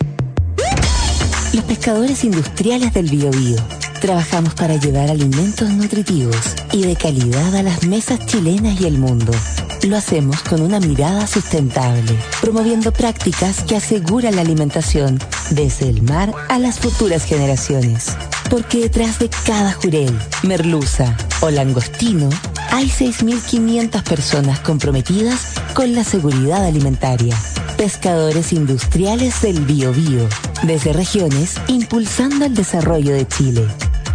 Los pescadores industriales del Biobío. Trabajamos para llevar alimentos nutritivos y de calidad a las mesas chilenas y el mundo. Lo hacemos con una mirada sustentable, promoviendo prácticas que aseguran la alimentación desde el mar a las futuras generaciones. Porque detrás de cada jurel, merluza o langostino hay seis mil quinientas personas comprometidas con la seguridad alimentaria. Pescadores industriales del Biobío, desde regiones impulsando el desarrollo de Chile.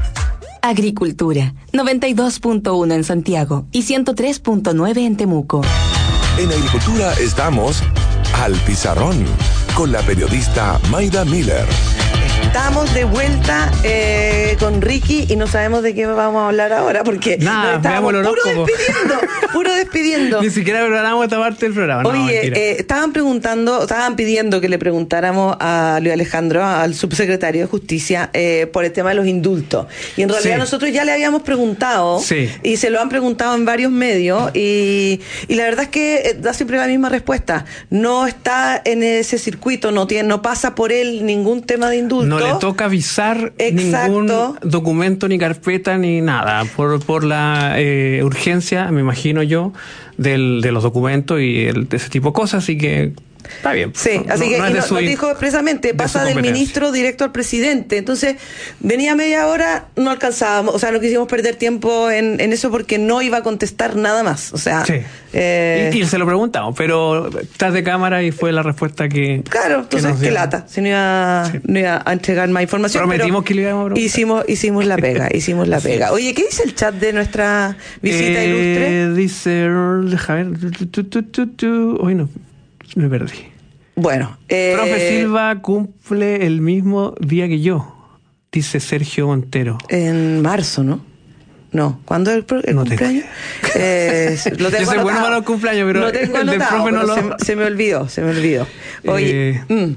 Agricultura, noventa y dos punto uno en Santiago y ciento tres punto nueve en Temuco. En Agricultura estamos al pizarrón con la periodista Mayda Miller. Estamos de vuelta eh, con Ricky y no sabemos de qué vamos a hablar ahora porque Nada, nos estábamos puro despidiendo, puro despidiendo. Ni siquiera preparamos esta parte del programa. Oye, no, eh, estaban preguntando, estaban pidiendo que le preguntáramos a Luis Alejandro, al subsecretario de Justicia, eh, por el tema de los indultos. Y en realidad sí. nosotros ya le habíamos preguntado sí. y se lo han preguntado en varios medios y, y la verdad es que da siempre la misma respuesta. No está en ese circuito, no tiene, no pasa por él ningún tema de indulto. No le toca avisar Exacto. ningún documento, ni carpeta, ni nada. Por, por la eh, urgencia, me imagino yo, del, de los documentos y el, de ese tipo de cosas, así que está bien. Sí, no, así no, que no y es nos su, no dijo expresamente, pasa del ministro directo al presidente. Entonces, venía media hora, no alcanzábamos, o sea, no quisimos perder tiempo en, en eso porque no iba a contestar nada más. O sea, sí. eh, y, y se lo preguntamos, pero estás de cámara y fue la respuesta que. Claro, entonces, que qué lata. Si no iba, sí. no iba a entregar más información. Prometimos que le íbamos a preguntar. Hicimos, hicimos la pega, hicimos la pega. Oye, ¿qué dice el chat de nuestra visita eh, ilustre? Dice, deja ver, tu, tu, tu, tu, tu. Hoy no, me perdí. Bueno, eh, profe Silva cumple el mismo día que yo, dice Sergio Montero. En marzo, ¿no? No, ¿cuándo es el, el no cumpleaños? Eh, lo tengo yo soy bueno para los cumpleaños, pero no tengo el del profe no lo... se, se me olvidó, se me olvidó. Oye, eh, mm,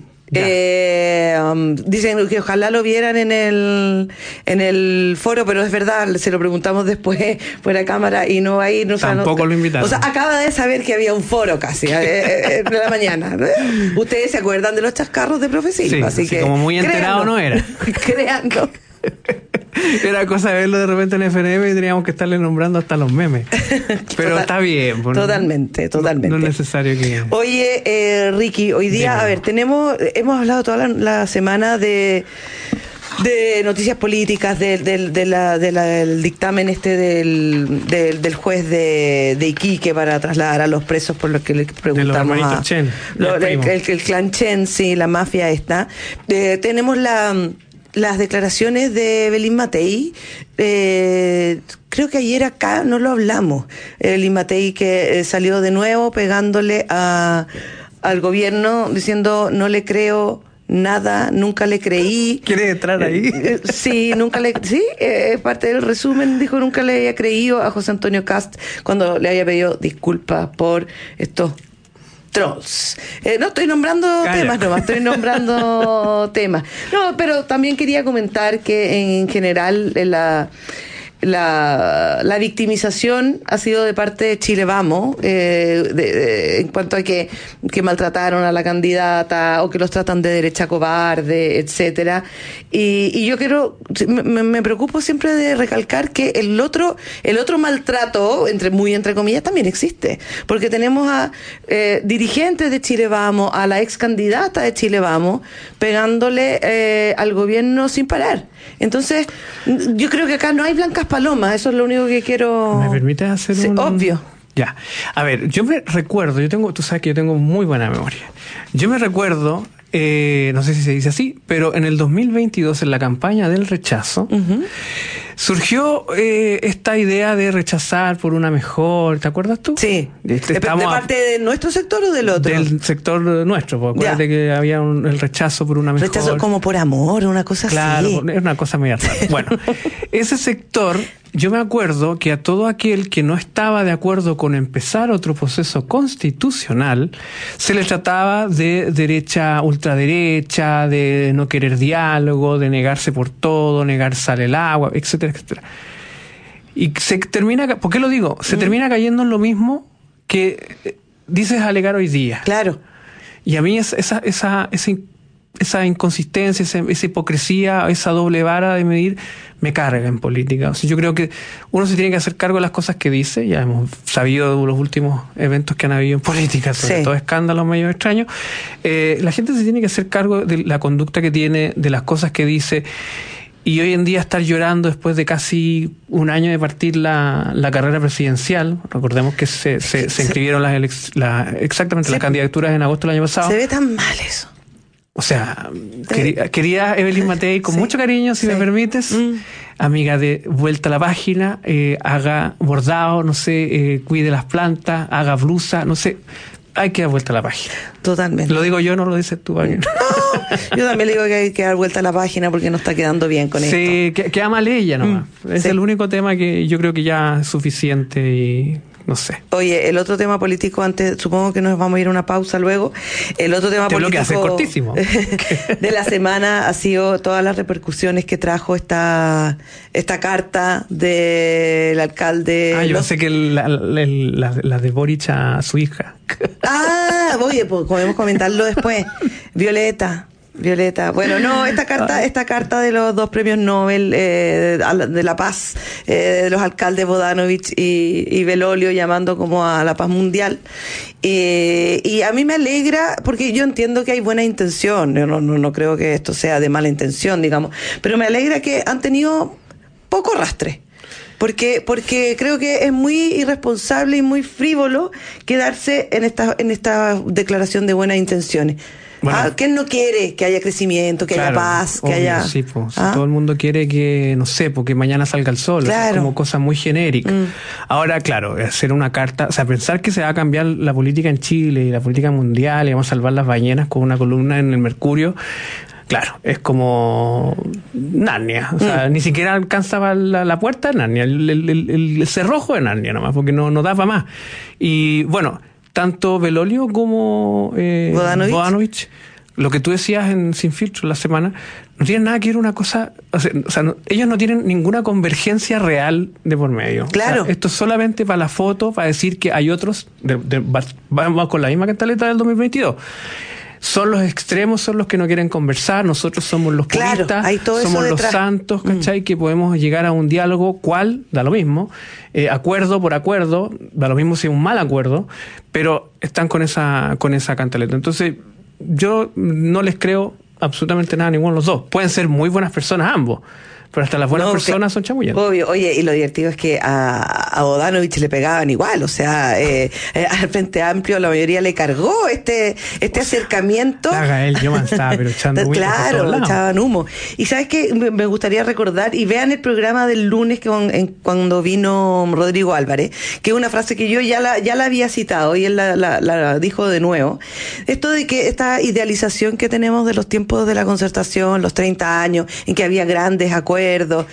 eh, um, dicen que ojalá lo vieran en el en el foro, pero es verdad, se lo preguntamos después fuera de cámara y no va a ir. No, Tampoco o sea, no, lo invitaron. O sea, acaba de saber que había un foro casi eh, de la mañana. Ustedes se acuerdan de los chascarros de profe Silva, sí, así, así que como muy enterado créanlo, no era. Créanlo. Era cosa de verlo de repente en F N M y teníamos que estarle nombrando hasta los memes. Pero Total, está bien. Pues, totalmente, totalmente. No, no es necesario que... Oye, eh, Ricky, hoy día, Dime. a ver, tenemos, hemos hablado toda la, la semana de de noticias políticas, del de, de la, de la, del dictamen este del, de, del juez de, de Iquique para trasladar a los presos por lo que le preguntamos de los a... Chen, lo, el, el, el clan Chen, sí, la mafia esta. Eh, tenemos la... las declaraciones de Belín Matei, eh, creo que ayer acá no lo hablamos. Belín Matei que eh, salió de nuevo pegándole a, al gobierno diciendo no le creo nada, nunca le creí. ¿Quiere entrar ahí? Eh, eh, sí, nunca le... Sí, es eh, parte del resumen. Dijo nunca le había creído a José Antonio Cast cuando le había pedido disculpas por estos Trolls. Eh, no estoy nombrando Calla. temas, nomás estoy nombrando temas. No, pero también quería comentar que en general en la... La, la victimización ha sido de parte de Chile Vamos, eh, de, de, en cuanto a que, que maltrataron a la candidata o que los tratan de derecha cobarde, etcétera. Y, y yo quiero, me, me preocupo siempre de recalcar que el otro, el otro maltrato, entre muy entre comillas, también existe. Porque tenemos a eh, dirigentes de Chile Vamos, a la ex candidata de Chile Vamos, pegándole eh, al gobierno sin parar. Entonces, yo creo que acá no hay blancas palomas, eso es lo único que quiero... ¿Me permites hacer sí, un...? Obvio. Ya. A ver, yo me recuerdo, yo tengo, tú sabes que yo tengo muy buena memoria. Yo me recuerdo, eh, no sé si se dice así, pero en el dos mil veintidós, en la campaña del rechazo, uh-huh. surgió eh, esta idea de rechazar por una mejor, ¿te acuerdas tú? Sí. Este, ¿De, ¿De parte de nuestro sector o del otro? Del sector nuestro, porque acuérdate ya. que había un, el rechazo por una mejor. Rechazo como por amor, una cosa claro, así. Claro, es una cosa muy rara. Bueno, ese sector, yo me acuerdo que a todo aquel que no estaba de acuerdo con empezar otro proceso constitucional, se le trataba de derecha, ultraderecha, de no querer diálogo, de negarse por todo, negar sal el agua, etcétera, etcétera. Y se termina, ¿por qué lo digo? Se mm. termina cayendo en lo mismo que dices alegar hoy día. Claro. Y a mí esa, esa, esa, esa, esa inconsistencia, esa, esa hipocresía, esa doble vara de medir, me carga en política. O sea, yo creo que uno se tiene que hacer cargo de las cosas que dice. Ya hemos sabido de los últimos eventos que han habido en política, sobre sí. todo escándalos medio extraños. Eh, la gente se tiene que hacer cargo de la conducta que tiene, de las cosas que dice. Y hoy en día estar llorando después de casi un año de partir la, la carrera presidencial, recordemos que se, se, se inscribieron las, elec- la, exactamente se, las candidaturas en agosto del año pasado. Se ve tan mal eso. O sea, quería, quería Evelyn Matei, con sí, mucho cariño, si sí. me permites, mm. amiga de Vuelta a la Página, eh, haga bordado, no sé, eh, cuide las plantas, haga blusa, no sé. Hay que dar vuelta a la página. Totalmente. Lo digo yo, no lo dices tú, Wagner. No, yo también le digo que hay que dar vuelta a la página porque no está quedando bien con sí, esto. Sí, que, queda mal ella nomás. Mm, es sí. el único tema que yo creo que ya es suficiente y... no sé. Oye, el otro tema político, antes, supongo que nos vamos a ir a una pausa luego. El otro tema Te político. Te lo que hace cortísimo. De la semana ha sido todas las repercusiones que trajo esta esta carta del alcalde. Ah, yo los... pensé que la, la, la, la de Boric a su hija. Ah, oye, pues podemos comentarlo después. Violeta. Violeta. Bueno, no, esta carta, esta carta de los dos premios Nobel eh, de la paz, eh, de los alcaldes Bodanovich y, y Belolio, llamando como a la paz mundial. Eh, y a mí me alegra, porque yo entiendo que hay buena intención, yo no, no, no creo que esto sea de mala intención, digamos, pero me alegra que han tenido poco rastre. Porque, porque creo que es muy irresponsable y muy frívolo quedarse en esta, en esta declaración de buenas intenciones. Bueno, ah, ¿quién no quiere que haya crecimiento, que claro, haya paz, que obvio, haya...? Sí, pues, ¿Ah? si todo el mundo quiere que, no sé, porque mañana salga el sol, claro. Es como cosa muy genérica. Mm. Ahora, claro, hacer una carta, o sea, pensar que se va a cambiar la política en Chile y la política mundial y vamos a salvar las ballenas con una columna en el Mercurio, claro, es como Narnia, o sea, mm. ni siquiera alcanzaba la, la puerta de Narnia, el, el, el, el cerrojo de Narnia nomás, porque no, no daba más. Y bueno, tanto Belolio como eh, Bodanovich. Bodanovich, lo que tú decías en Sin Filtro la semana, no tienen nada que ver una cosa, o sea, o sea no, ellos no tienen ninguna convergencia real de por medio. Claro. O sea, esto es solamente para la foto, para decir que hay otros, de, de, vamos con la misma cantaleta del dos mil veintidós. Son los extremos, son los que no quieren conversar, nosotros somos los puristas, claro, somos los santos, ¿cachai? Mm. Que podemos llegar a un diálogo, ¿cuál? Da lo mismo, eh, acuerdo por acuerdo, da lo mismo si es un mal acuerdo, pero están con esa, con esa cantaleta. Entonces, yo no les creo absolutamente nada a ninguno de los dos. Pueden ser muy buenas personas ambos, pero hasta las buenas no, personas son chamullantes. Obvio, oye, y lo divertido es que a, a Bodanovich le pegaban igual, o sea, eh, eh, al Frente Amplio la mayoría le cargó este este o sea, acercamiento. Haga él, yo me estaba pero echando humo. Claro, echaban humo. Y sabes que me, me gustaría recordar, y vean el programa del lunes que en, cuando vino Rodrigo Álvarez, que es una frase que yo ya la, ya la había citado y él la, la, la dijo de nuevo. Esto de que esta idealización que tenemos de los tiempos de la concertación, los treinta años, en que había grandes acuerdos.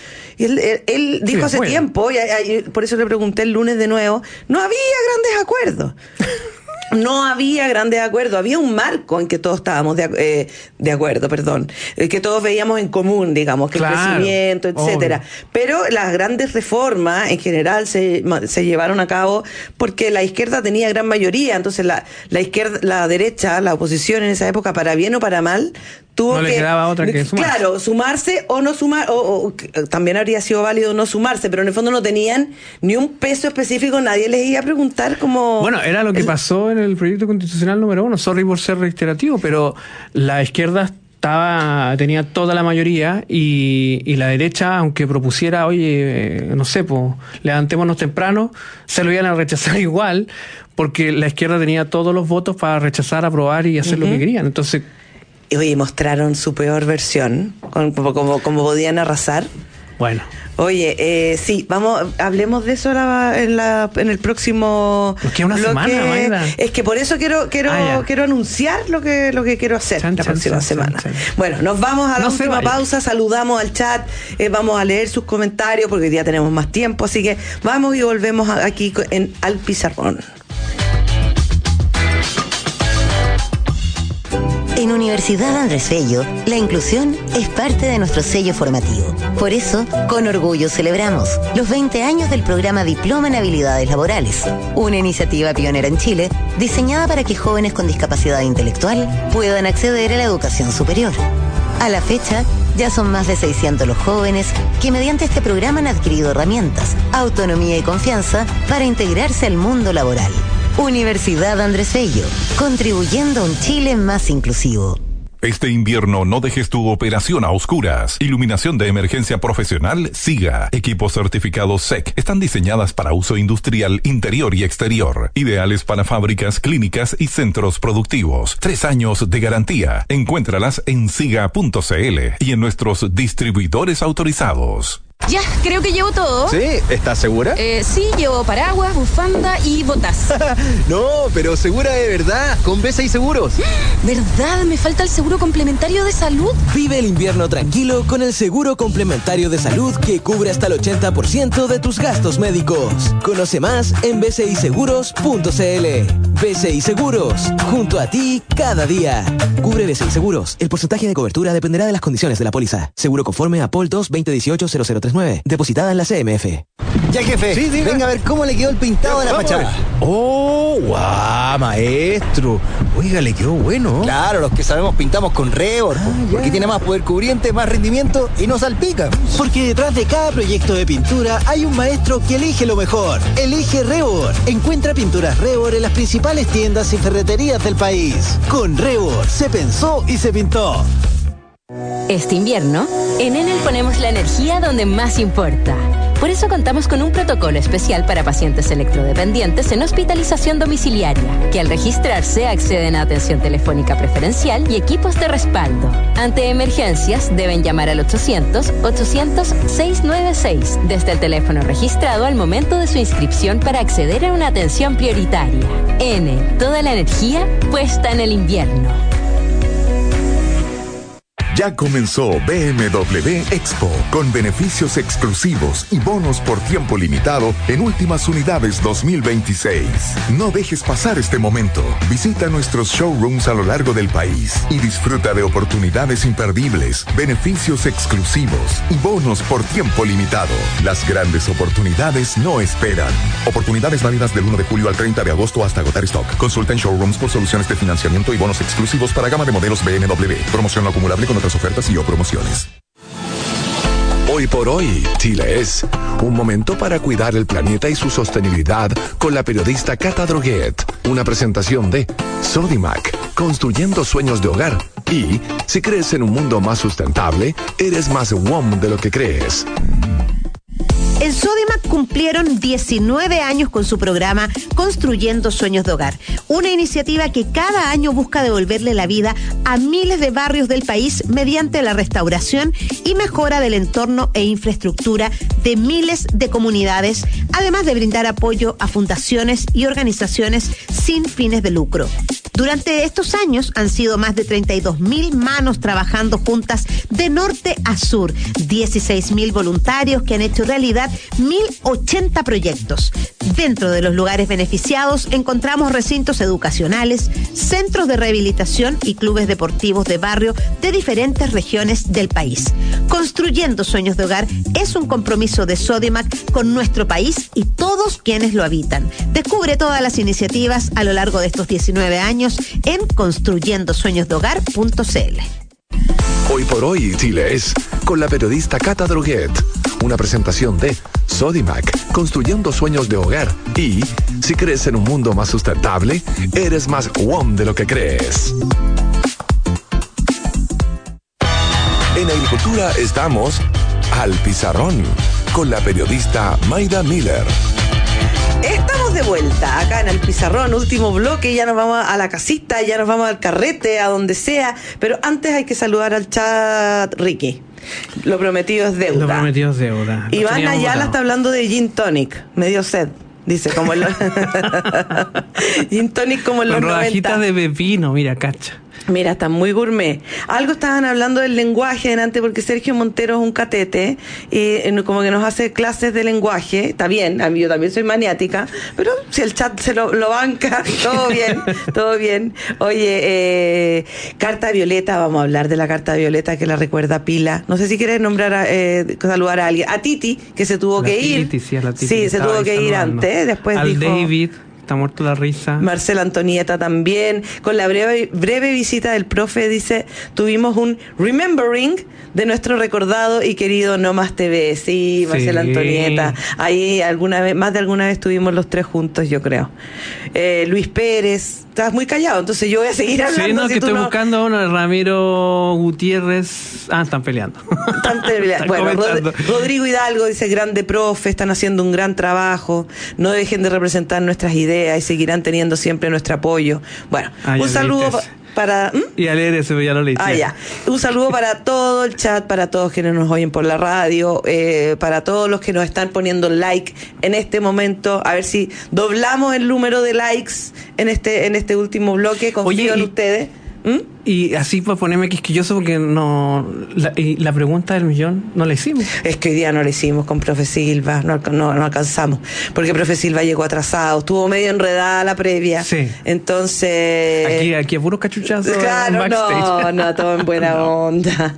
Y él, él, él dijo sí, hace bueno. tiempo, y, y por eso le pregunté el lunes de nuevo, no había grandes acuerdos. no había grandes acuerdos, había un marco en que todos estábamos de, eh, de acuerdo, perdón, eh, que todos veíamos en común, digamos, que claro, el crecimiento, etcétera. Obvio. Pero las grandes reformas en general se, se llevaron a cabo porque la izquierda tenía gran mayoría, entonces la, la izquierda, la derecha, la oposición en esa época, para bien o para mal, tuvo no que, le quedaba otra que sumarse. Claro, sumarse o no sumar, o, o también habría sido válido no sumarse, pero en el fondo no tenían ni un peso específico, nadie les iba a preguntar como... Bueno, era lo que el, pasó en el proyecto constitucional número uno, sorry por ser reiterativo, pero la izquierda estaba tenía toda la mayoría y, y la derecha, aunque propusiera, oye, eh, no sé, pues levantémonos temprano, se lo iban a rechazar igual, porque la izquierda tenía todos los votos para rechazar, aprobar y hacer uh-huh. lo que querían. Entonces... Oye, mostraron su peor versión, como, como, como podían arrasar. Bueno. Oye, eh, sí, vamos, hablemos de eso la, en, la, en el próximo. Nos queda una bloque. semana, Mayra. Es que por eso quiero quiero ah, quiero anunciar lo que lo que quiero hacer chan, la chan, próxima chan, semana. Chan, chan. Bueno, nos vamos a la no última pausa, saludamos al chat, eh, vamos a leer sus comentarios porque hoy día tenemos más tiempo, así que vamos y volvemos aquí en Al Pizarrón. En Universidad Andrés Bello, la inclusión es parte de nuestro sello formativo. Por eso, con orgullo celebramos los veinte años del programa Diploma en Habilidades Laborales, una iniciativa pionera en Chile diseñada para que jóvenes con discapacidad intelectual puedan acceder a la educación superior. A la fecha, ya son más de seiscientos los jóvenes que mediante este programa han adquirido herramientas, autonomía y confianza para integrarse al mundo laboral. Universidad Andrés Bello, contribuyendo a un Chile más inclusivo. Este invierno no dejes tu operación a oscuras. Iluminación de emergencia profesional SIGA. Equipos certificados S E C. Están diseñadas para uso industrial interior y exterior. Ideales para fábricas, clínicas y centros productivos. Tres años de garantía. Encuéntralas en siga punto c l y en nuestros distribuidores autorizados. Ya, creo que llevo todo. ¿Sí? ¿Estás segura? Eh, sí, llevo paraguas, bufanda y botas. No, pero segura de verdad, con B C I Seguros. ¿Verdad? Me falta el seguro complementario de salud. Vive el invierno tranquilo con el seguro complementario de salud que cubre hasta el ochenta por ciento de tus gastos médicos. Conoce más en b c i seguros punto c l. B C I Seguros, junto a ti cada día. Cubre B C I Seguros. El porcentaje de cobertura dependerá de las condiciones de la póliza. Seguro conforme a P O L dos veinte dieciocho cero cero tres nueve. Depositada en la C M F. Ya, jefe. Sí, venga a ver cómo le quedó el pintado de la fachada. Oh, guau, maestro. Oiga, le quedó bueno. Claro, los que sabemos pintamos con Rebor, ah, porque tiene más poder cubriente, más rendimiento y no salpica. Porque detrás de cada proyecto de pintura hay un maestro que elige lo mejor. Elige Rebor. Encuentra pinturas Rebor en las principales tiendas y ferreterías del país. Con Rebor se pensó y se pintó. Este invierno, en Enel ponemos la energía donde más importa. Por eso contamos con un protocolo especial para pacientes electrodependientes en hospitalización domiciliaria, que al registrarse acceden a atención telefónica preferencial y equipos de respaldo. Ante emergencias, deben llamar al ochocientos, ochocientos, seiscientos noventa y seis desde el teléfono registrado al momento de su inscripción para acceder a una atención prioritaria. Enel, toda la energía puesta en el invierno. Ya comenzó B M W Expo, con beneficios exclusivos y bonos por tiempo limitado en últimas unidades dos mil veintiséis. No dejes pasar este momento. Visita nuestros showrooms a lo largo del país y disfruta de oportunidades imperdibles, beneficios exclusivos y bonos por tiempo limitado. Las grandes oportunidades no esperan. Oportunidades válidas del uno de julio al treinta de agosto hasta agotar stock. Consulta en showrooms por soluciones de financiamiento y bonos exclusivos para gama de modelos B M W. Promoción no acumulable con otras ofertas y o promociones. Hoy por hoy, Chile es un momento para cuidar el planeta y su sostenibilidad con la periodista Cata Droguet. Una presentación de Sodimac, construyendo sueños de hogar. Y si crees en un mundo más sustentable, eres más W O M de lo que crees. En Sodimac cumplieron diecinueve años con su programa Construyendo Sueños de Hogar, una iniciativa que cada año busca devolverle la vida a miles de barrios del país mediante la restauración y mejora del entorno e infraestructura de miles de comunidades, además de brindar apoyo a fundaciones y organizaciones sin fines de lucro. Durante estos años han sido más de treinta y dos mil manos trabajando juntas de norte a sur, dieciséis mil voluntarios que han hecho realidad mil ochenta proyectos. Dentro de los lugares beneficiados encontramos recintos educacionales, centros de rehabilitación y clubes deportivos de barrio de diferentes regiones del país. Construyendo Sueños de Hogar es un compromiso de Sodimac con nuestro país y todos quienes lo habitan. Descubre todas las iniciativas a lo largo de estos diecinueve años en construyendo sueños de hogar punto c l. Hoy por hoy, Chile es con la periodista Cata Droguet. Una presentación de Sodimac, construyendo sueños de hogar. Y si crees en un mundo más sustentable, eres más W O M de lo que crees. En agricultura estamos al pizarrón con la periodista Mayda Miller. Estamos de vuelta acá en el pizarrón, último bloque, ya nos vamos a la casita, ya nos vamos al carrete, a donde sea, pero antes hay que saludar al chat, Ricky. Lo prometido es deuda. Lo prometido es deuda. Iván Ayala está hablando de gin tonic, me dio sed. Dice, como en los... gin tonic como en los noventa. Rodajitas de pepino, mira, cacha. Mira, está muy gourmet. Algo estaban hablando del lenguaje delante, porque Sergio Montero es un catete y eh, como que nos hace clases de lenguaje. Está bien, a mí yo también soy maniática, pero si el chat se lo, lo banca, todo bien, todo bien. Oye, eh, carta violeta, vamos a hablar de la carta violeta que la recuerda Pila. No sé si quieres nombrar, a, eh, saludar a alguien. A Titi, que se tuvo la que titi, ir. Sí, la titi sí se tuvo que ir antes. Después Al dijo... David. Está muerto la risa. Marcela Antonieta también. Con la breve, breve visita del profe, dice, tuvimos un remembering de nuestro recordado y querido No Más T V. Sí, Marcela sí. Antonieta. Ahí alguna vez, más de alguna vez estuvimos los tres juntos, yo creo. Eh, Luis Pérez. Estás muy callado, entonces yo voy a seguir hablando. Sí, no, si que estoy no... buscando uno, Ramiro Gutiérrez. Ah, están peleando. Están peleando. Bueno, Rod- Rodrigo Hidalgo dice, grande profe, están haciendo un gran trabajo, no dejen de representar nuestras ideas y seguirán teniendo siempre nuestro apoyo. Bueno, ah, un saludo pa- para... ¿Mm? Y a leer eso, ya lo leí. Ah, ya. Un saludo para todo el chat, para todos quienes nos oyen por la radio, eh, para todos los que nos están poniendo like en este momento. A ver si doblamos el número de likes en este en este último bloque. Confío Oye, en y... ustedes. ¿Mm? Y así para ponerme quisquilloso porque no la, y la pregunta del millón no la hicimos. Es que hoy día no la hicimos con profe Silva, no, no, no alcanzamos, porque profe Silva llegó atrasado, estuvo medio enredada la previa. Sí. Entonces... Aquí, aquí a puros cachuchazos. Claro, no, no, todo en buena no. onda.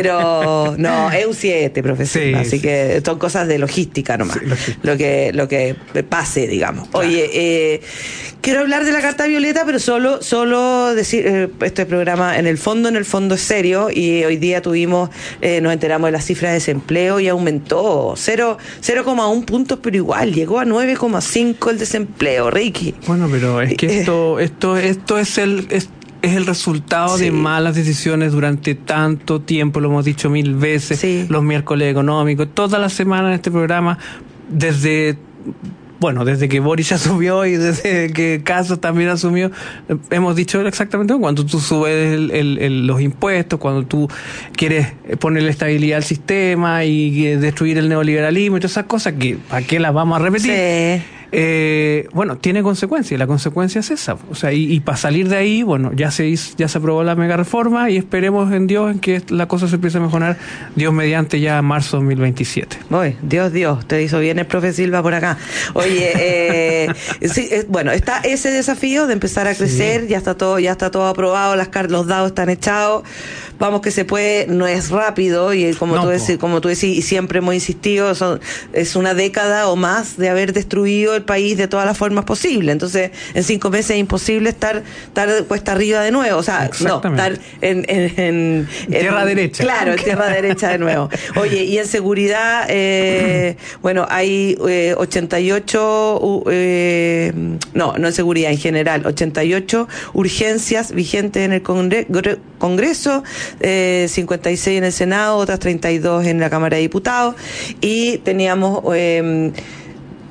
Pero no, es un siete, profe Silva, sí, así sí. que son cosas de logística nomás. Sí, logística. Lo que lo que pase, digamos. Claro. Oye, eh, quiero hablar de la carta violeta, pero solo, solo decir, eh, este programa en el fondo, en el fondo es serio, y hoy día tuvimos, eh, nos enteramos de las cifras de desempleo y aumentó cero coma uno puntos, pero igual llegó a nueve coma cinco el desempleo, Ricky. Bueno, pero es que esto, esto, esto es el... Es... es el resultado sí. de malas decisiones durante tanto tiempo, lo hemos dicho mil veces, sí. los miércoles económicos, todas las semanas en este programa, desde... Bueno, desde que Boris asumió y desde que Caso también asumió, hemos dicho exactamente cuando tú subes el, el, el, los impuestos, cuando tú quieres ponerle estabilidad al sistema y destruir el neoliberalismo y todas esas cosas, que ¿para qué las vamos a repetir? Sí. Eh, bueno, tiene consecuencias, y la consecuencia es esa. O sea, y, y para salir de ahí, bueno, ya se hizo, ya se aprobó la mega reforma y esperemos en Dios en que la cosa se empiece a mejorar, Dios mediante, ya en marzo de dos mil veintisiete. Oye, Dios, Dios, te hizo bien el profe Silva por acá. Oye, eh, sí, eh, bueno, está ese desafío de empezar a crecer, sí. ya está todo, ya está todo aprobado, las car- los dados están echados. Vamos que se puede, no es rápido, y como, no, tú, decís, como tú decís, y siempre hemos insistido, son, es una década o más de haber destruido el país de todas las formas posibles. Entonces, en cinco meses es imposible estar, estar cuesta arriba de nuevo. O sea, no, estar en, en, en, en tierra en, derecha. Claro, en tierra derecha de nuevo. Oye, y en seguridad, eh, bueno, hay eh, ochenta y ocho, eh, no, no en seguridad, en general, ochenta y ocho urgencias vigentes en el Congre- Congreso, eh, cincuenta y seis en el Senado, otras treinta y dos en la Cámara de Diputados, y teníamos... Eh,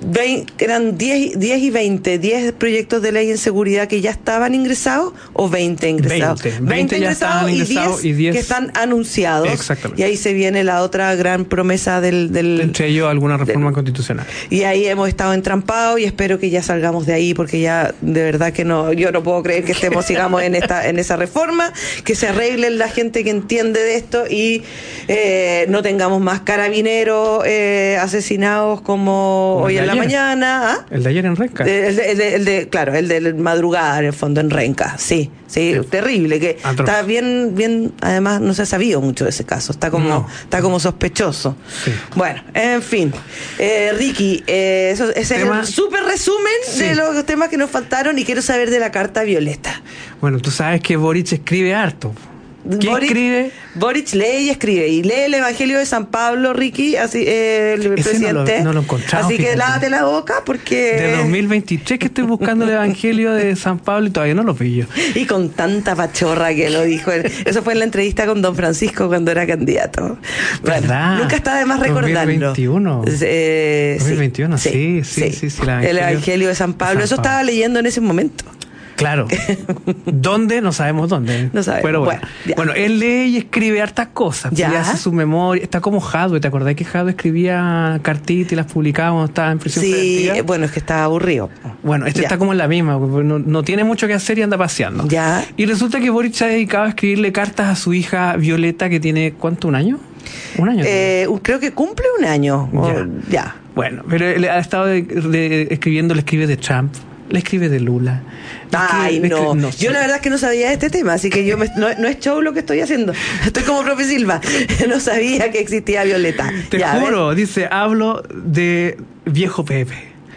veinte, eran diez, diez y veinte, diez proyectos de ley en seguridad que ya estaban ingresados o veinte ingresados. veinte, veinte ya estaban ingresados y diez que están anunciados. Exactamente. Y ahí se viene la otra gran promesa del... del Entre ellos alguna reforma del, constitucional. Y ahí hemos estado entrampados y espero que ya salgamos de ahí porque ya de verdad que no, yo no puedo creer que estemos, sigamos en esta en esa reforma, que se arreglen la gente que entiende de esto y eh, no tengamos más carabineros eh, asesinados como hoy en la mañana. ¿Ah? El de ayer en Renca. El de, el, de, el de, claro, el de madrugada en el fondo en Renca, sí, sí, sí. Terrible, que Atroz. Está bien, bien, además no se ha sabido mucho de ese caso, está como, no. está como sospechoso. Sí. Bueno, en fin, eh, Ricky, eh, eso, ese Tema, es el súper resumen sí. de los temas que nos faltaron y quiero saber de la carta violeta. Bueno, tú sabes que Boric escribe harto. ¿Qué Boric, escribe? Boric lee y escribe. Y lee el Evangelio de San Pablo, Ricky, así, eh, el Ese presidente. No lo, no lo encontramos. Así que lávate la boca porque... De dos mil veintitrés que estoy buscando el Evangelio de San Pablo y todavía no lo pillo. Y con tanta pachorra que lo dijo. Eso fue en la entrevista con don Francisco cuando era candidato. Bueno, ¿verdad? Nunca está de más recordarlo. dos mil veintiuno. Eh, dos mil veintiuno, sí, sí, sí. sí, sí, sí el, Evangelio el Evangelio de San Pablo. San Eso Pablo. Estaba leyendo en ese momento. Claro. ¿Dónde? No sabemos dónde. No sabemos. Pero bueno, bueno, bueno, él lee y escribe hartas cosas. Ya. Y hace su memoria. Está como Jadwe. ¿Te acordás que Jadwe escribía cartitas y las publicaba cuando estaba en prisión sí, preventiva? Sí, bueno, es que estaba aburrido. Bueno, este ya. está como en la misma. No, no tiene mucho que hacer y anda paseando. Ya. Y resulta que Boric se ha dedicado a escribirle cartas a su hija Violeta, que tiene, ¿cuánto? ¿Un año? Un año. Eh, creo que cumple un año. Ya. O, ya. Bueno, pero él ha estado de, de, escribiendo, le escribe de Trump. Le escribe de Lula. Ay, escribe, no. no. Yo la verdad es que no sabía de este tema, así que yo me, no, no es show lo que estoy haciendo. Estoy como profe Silva. No sabía que existía Violeta. Te ya, juro, dice, hablo de viejo Pepe,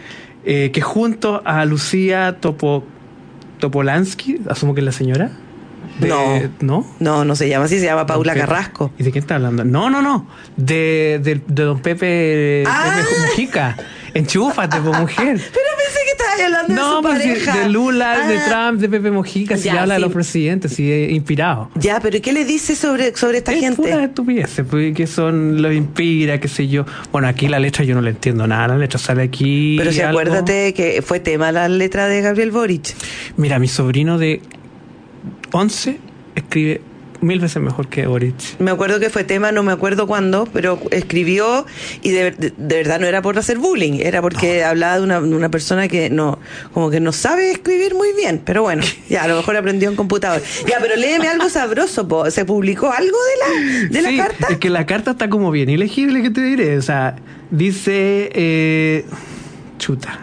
eh, que junto a Lucía Topo, Topolansky, asumo que es la señora. De, no, no, no, no se llama así, se llama Paula Carrasco. ¿Y de quién está hablando? No, no, no, de, de, de don Pepe, ah. Pepe Mujica. Enchúfate, por mujer. Pero pensé que estabas hablando no, de su pues pareja. De Lula, ah. de Trump, de Pepe Mujica, si ya, habla sí. de los presidentes, si es inspirado. Ya, pero ¿qué le dice sobre, sobre esta es gente? Pura estupidez, pues, que son, los inspira, qué sé yo. Bueno, aquí la letra yo no le entiendo nada, la letra sale aquí. Pero si algo. acuérdate que fue tema la letra de Gabriel Boric. Mira, mi sobrino de once escribe mil veces mejor que Boric. Me acuerdo que fue tema, no me acuerdo cuándo, pero escribió y de, de, de verdad no era por hacer bullying, era porque no. hablaba de una, de una persona que no, como que no sabe escribir muy bien, pero bueno, ya a lo mejor aprendió en computador. Ya, pero léeme algo sabroso, po. ¿Se publicó algo de la, de la sí, carta? Es que la carta está como bien ilegible, que te diré, o sea, dice eh, chuta,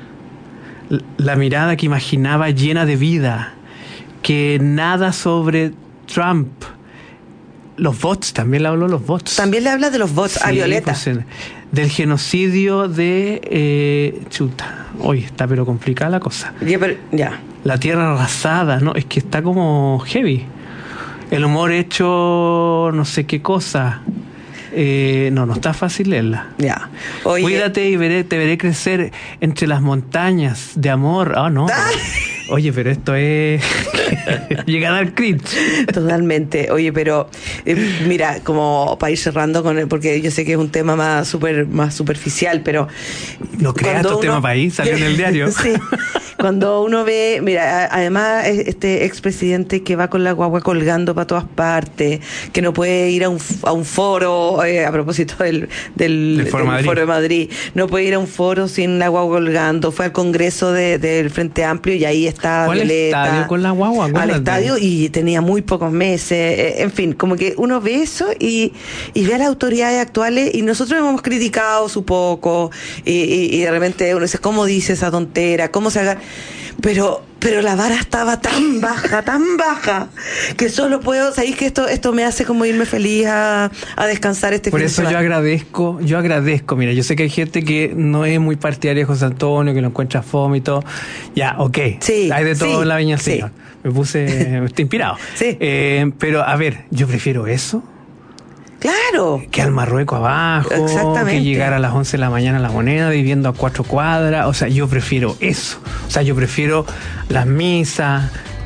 la mirada que imaginaba llena de vida, que nada sobre Trump. Los bots, también le habló los bots. También le habla de los bots, sí, a Violeta. Pues, del genocidio de eh, chuta. Oye, está pero complicada la cosa. Ya, pero, ya. La tierra arrasada, ¿no? Es que está como heavy. El humor hecho no sé qué cosa. Eh, no, no está fácil leerla. Ya. Oye. Cuídate y veré, te veré crecer entre las montañas de amor. Ah, oh, no. ¡Ah! Oye, pero esto es llegar al cringe. Totalmente. Oye, pero eh, mira, como para ir cerrando con él, porque yo sé que es un tema más super, más superficial, pero no creas, estos uno... temas para ahí salió en el diario. Sí. Cuando uno ve, mira, además este expresidente que va con la guagua colgando para todas partes, que no puede ir a un, a un foro, eh, a propósito del, del, del, foro, del foro de Madrid, no puede ir a un foro sin la guagua colgando, fue al Congreso de, del Frente Amplio y ahí está ¿Cuál Violeta. estadio con la guagua? Al estadio y tenía muy pocos meses, eh, en fin, como que uno ve eso y, y ve a las autoridades actuales y nosotros hemos criticado su poco y, y, y de repente uno dice, ¿cómo dice esa tontera? ¿Cómo se haga? Pero, pero la vara estaba tan baja, tan baja, que solo puedo, sabéis que esto, esto me hace como irme feliz a, a descansar este Por fin de eso semana. yo agradezco, yo agradezco, mira, yo sé que hay gente que no es muy partidaria de José Antonio, que lo encuentra fome y todo. Ya, ok. Sí, hay de todo sí, en la viña del sí. Señor. Me puse, estoy inspirado. Sí. Eh, pero, a ver, yo prefiero eso. Claro. Que al Marruecos abajo, exactamente, que llegar a las once de la mañana a La Moneda viviendo a cuatro cuadras. O sea, yo prefiero eso. O sea, yo prefiero las misas,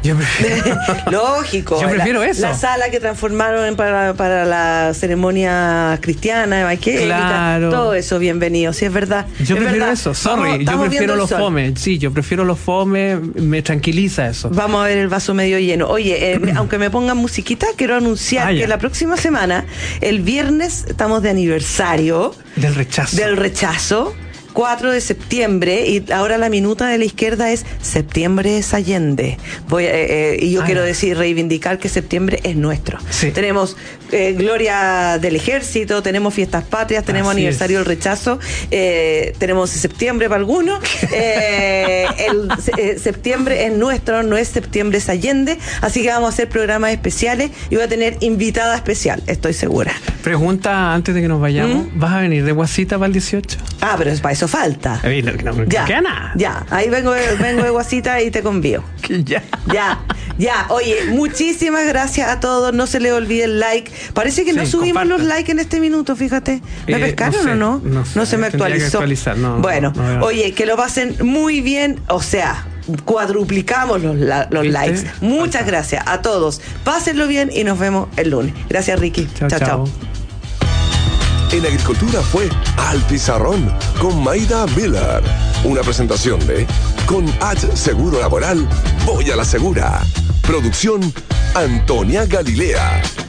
Yo prefiero... Lógico. Yo prefiero la, eso. La sala que transformaron en para, para la ceremonia cristiana, evangélica, Claro. todo eso, bienvenido. Sí, es verdad. Yo es prefiero verdad. eso, sorry, Estamos- yo estamos prefiero viendo el los sol. fome. Sí, yo prefiero los fome, me tranquiliza eso. Vamos a ver el vaso medio lleno. Oye, eh, aunque me pongan musiquita, quiero anunciar Ah, ya. que la próxima semana, el viernes, estamos de aniversario Del rechazo. del rechazo. cuatro de septiembre, y ahora la minuta de la izquierda es septiembre es Allende. Voy, eh, eh, y yo Ah, quiero ya. decir, reivindicar que septiembre es nuestro. Sí. Tenemos eh, Gloria del Ejército, tenemos Fiestas Patrias, tenemos Así aniversario es. del rechazo, eh, tenemos septiembre para algunos. Eh, el eh, septiembre es nuestro, no es septiembre es Allende, así que vamos a hacer programas especiales y voy a tener invitada especial, estoy segura. Pregunta antes de que nos vayamos, ¿vas a venir de Guasita para el dieciocho? Ah, pero es para eso falta. A ver, no, no, no Ya, queda nada. ya, ahí vengo, vengo de Guasita y te convío. Que ya. Ya, ya. Oye, muchísimas gracias a todos. No se les olvide el like. Parece que no Sí, subimos compartan. los likes en este minuto, fíjate. ¿Me Eh, pescaron no sé, o no? no sé, se me tendría que actualizó. actualizar, no, no, bueno, no, no. oye, que lo pasen muy bien. O sea, cuadruplicamos los, la- los ¿Viste? likes. Muchas gracias a todos. Pásenlo bien y nos vemos el lunes. Gracias, Ricky. Chao, chao. chao. En agricultura fue Al Pizarrón con Maida Miller. Una presentación de Con H Seguro Laboral, voy a la segura. Producción Antonia Galilea.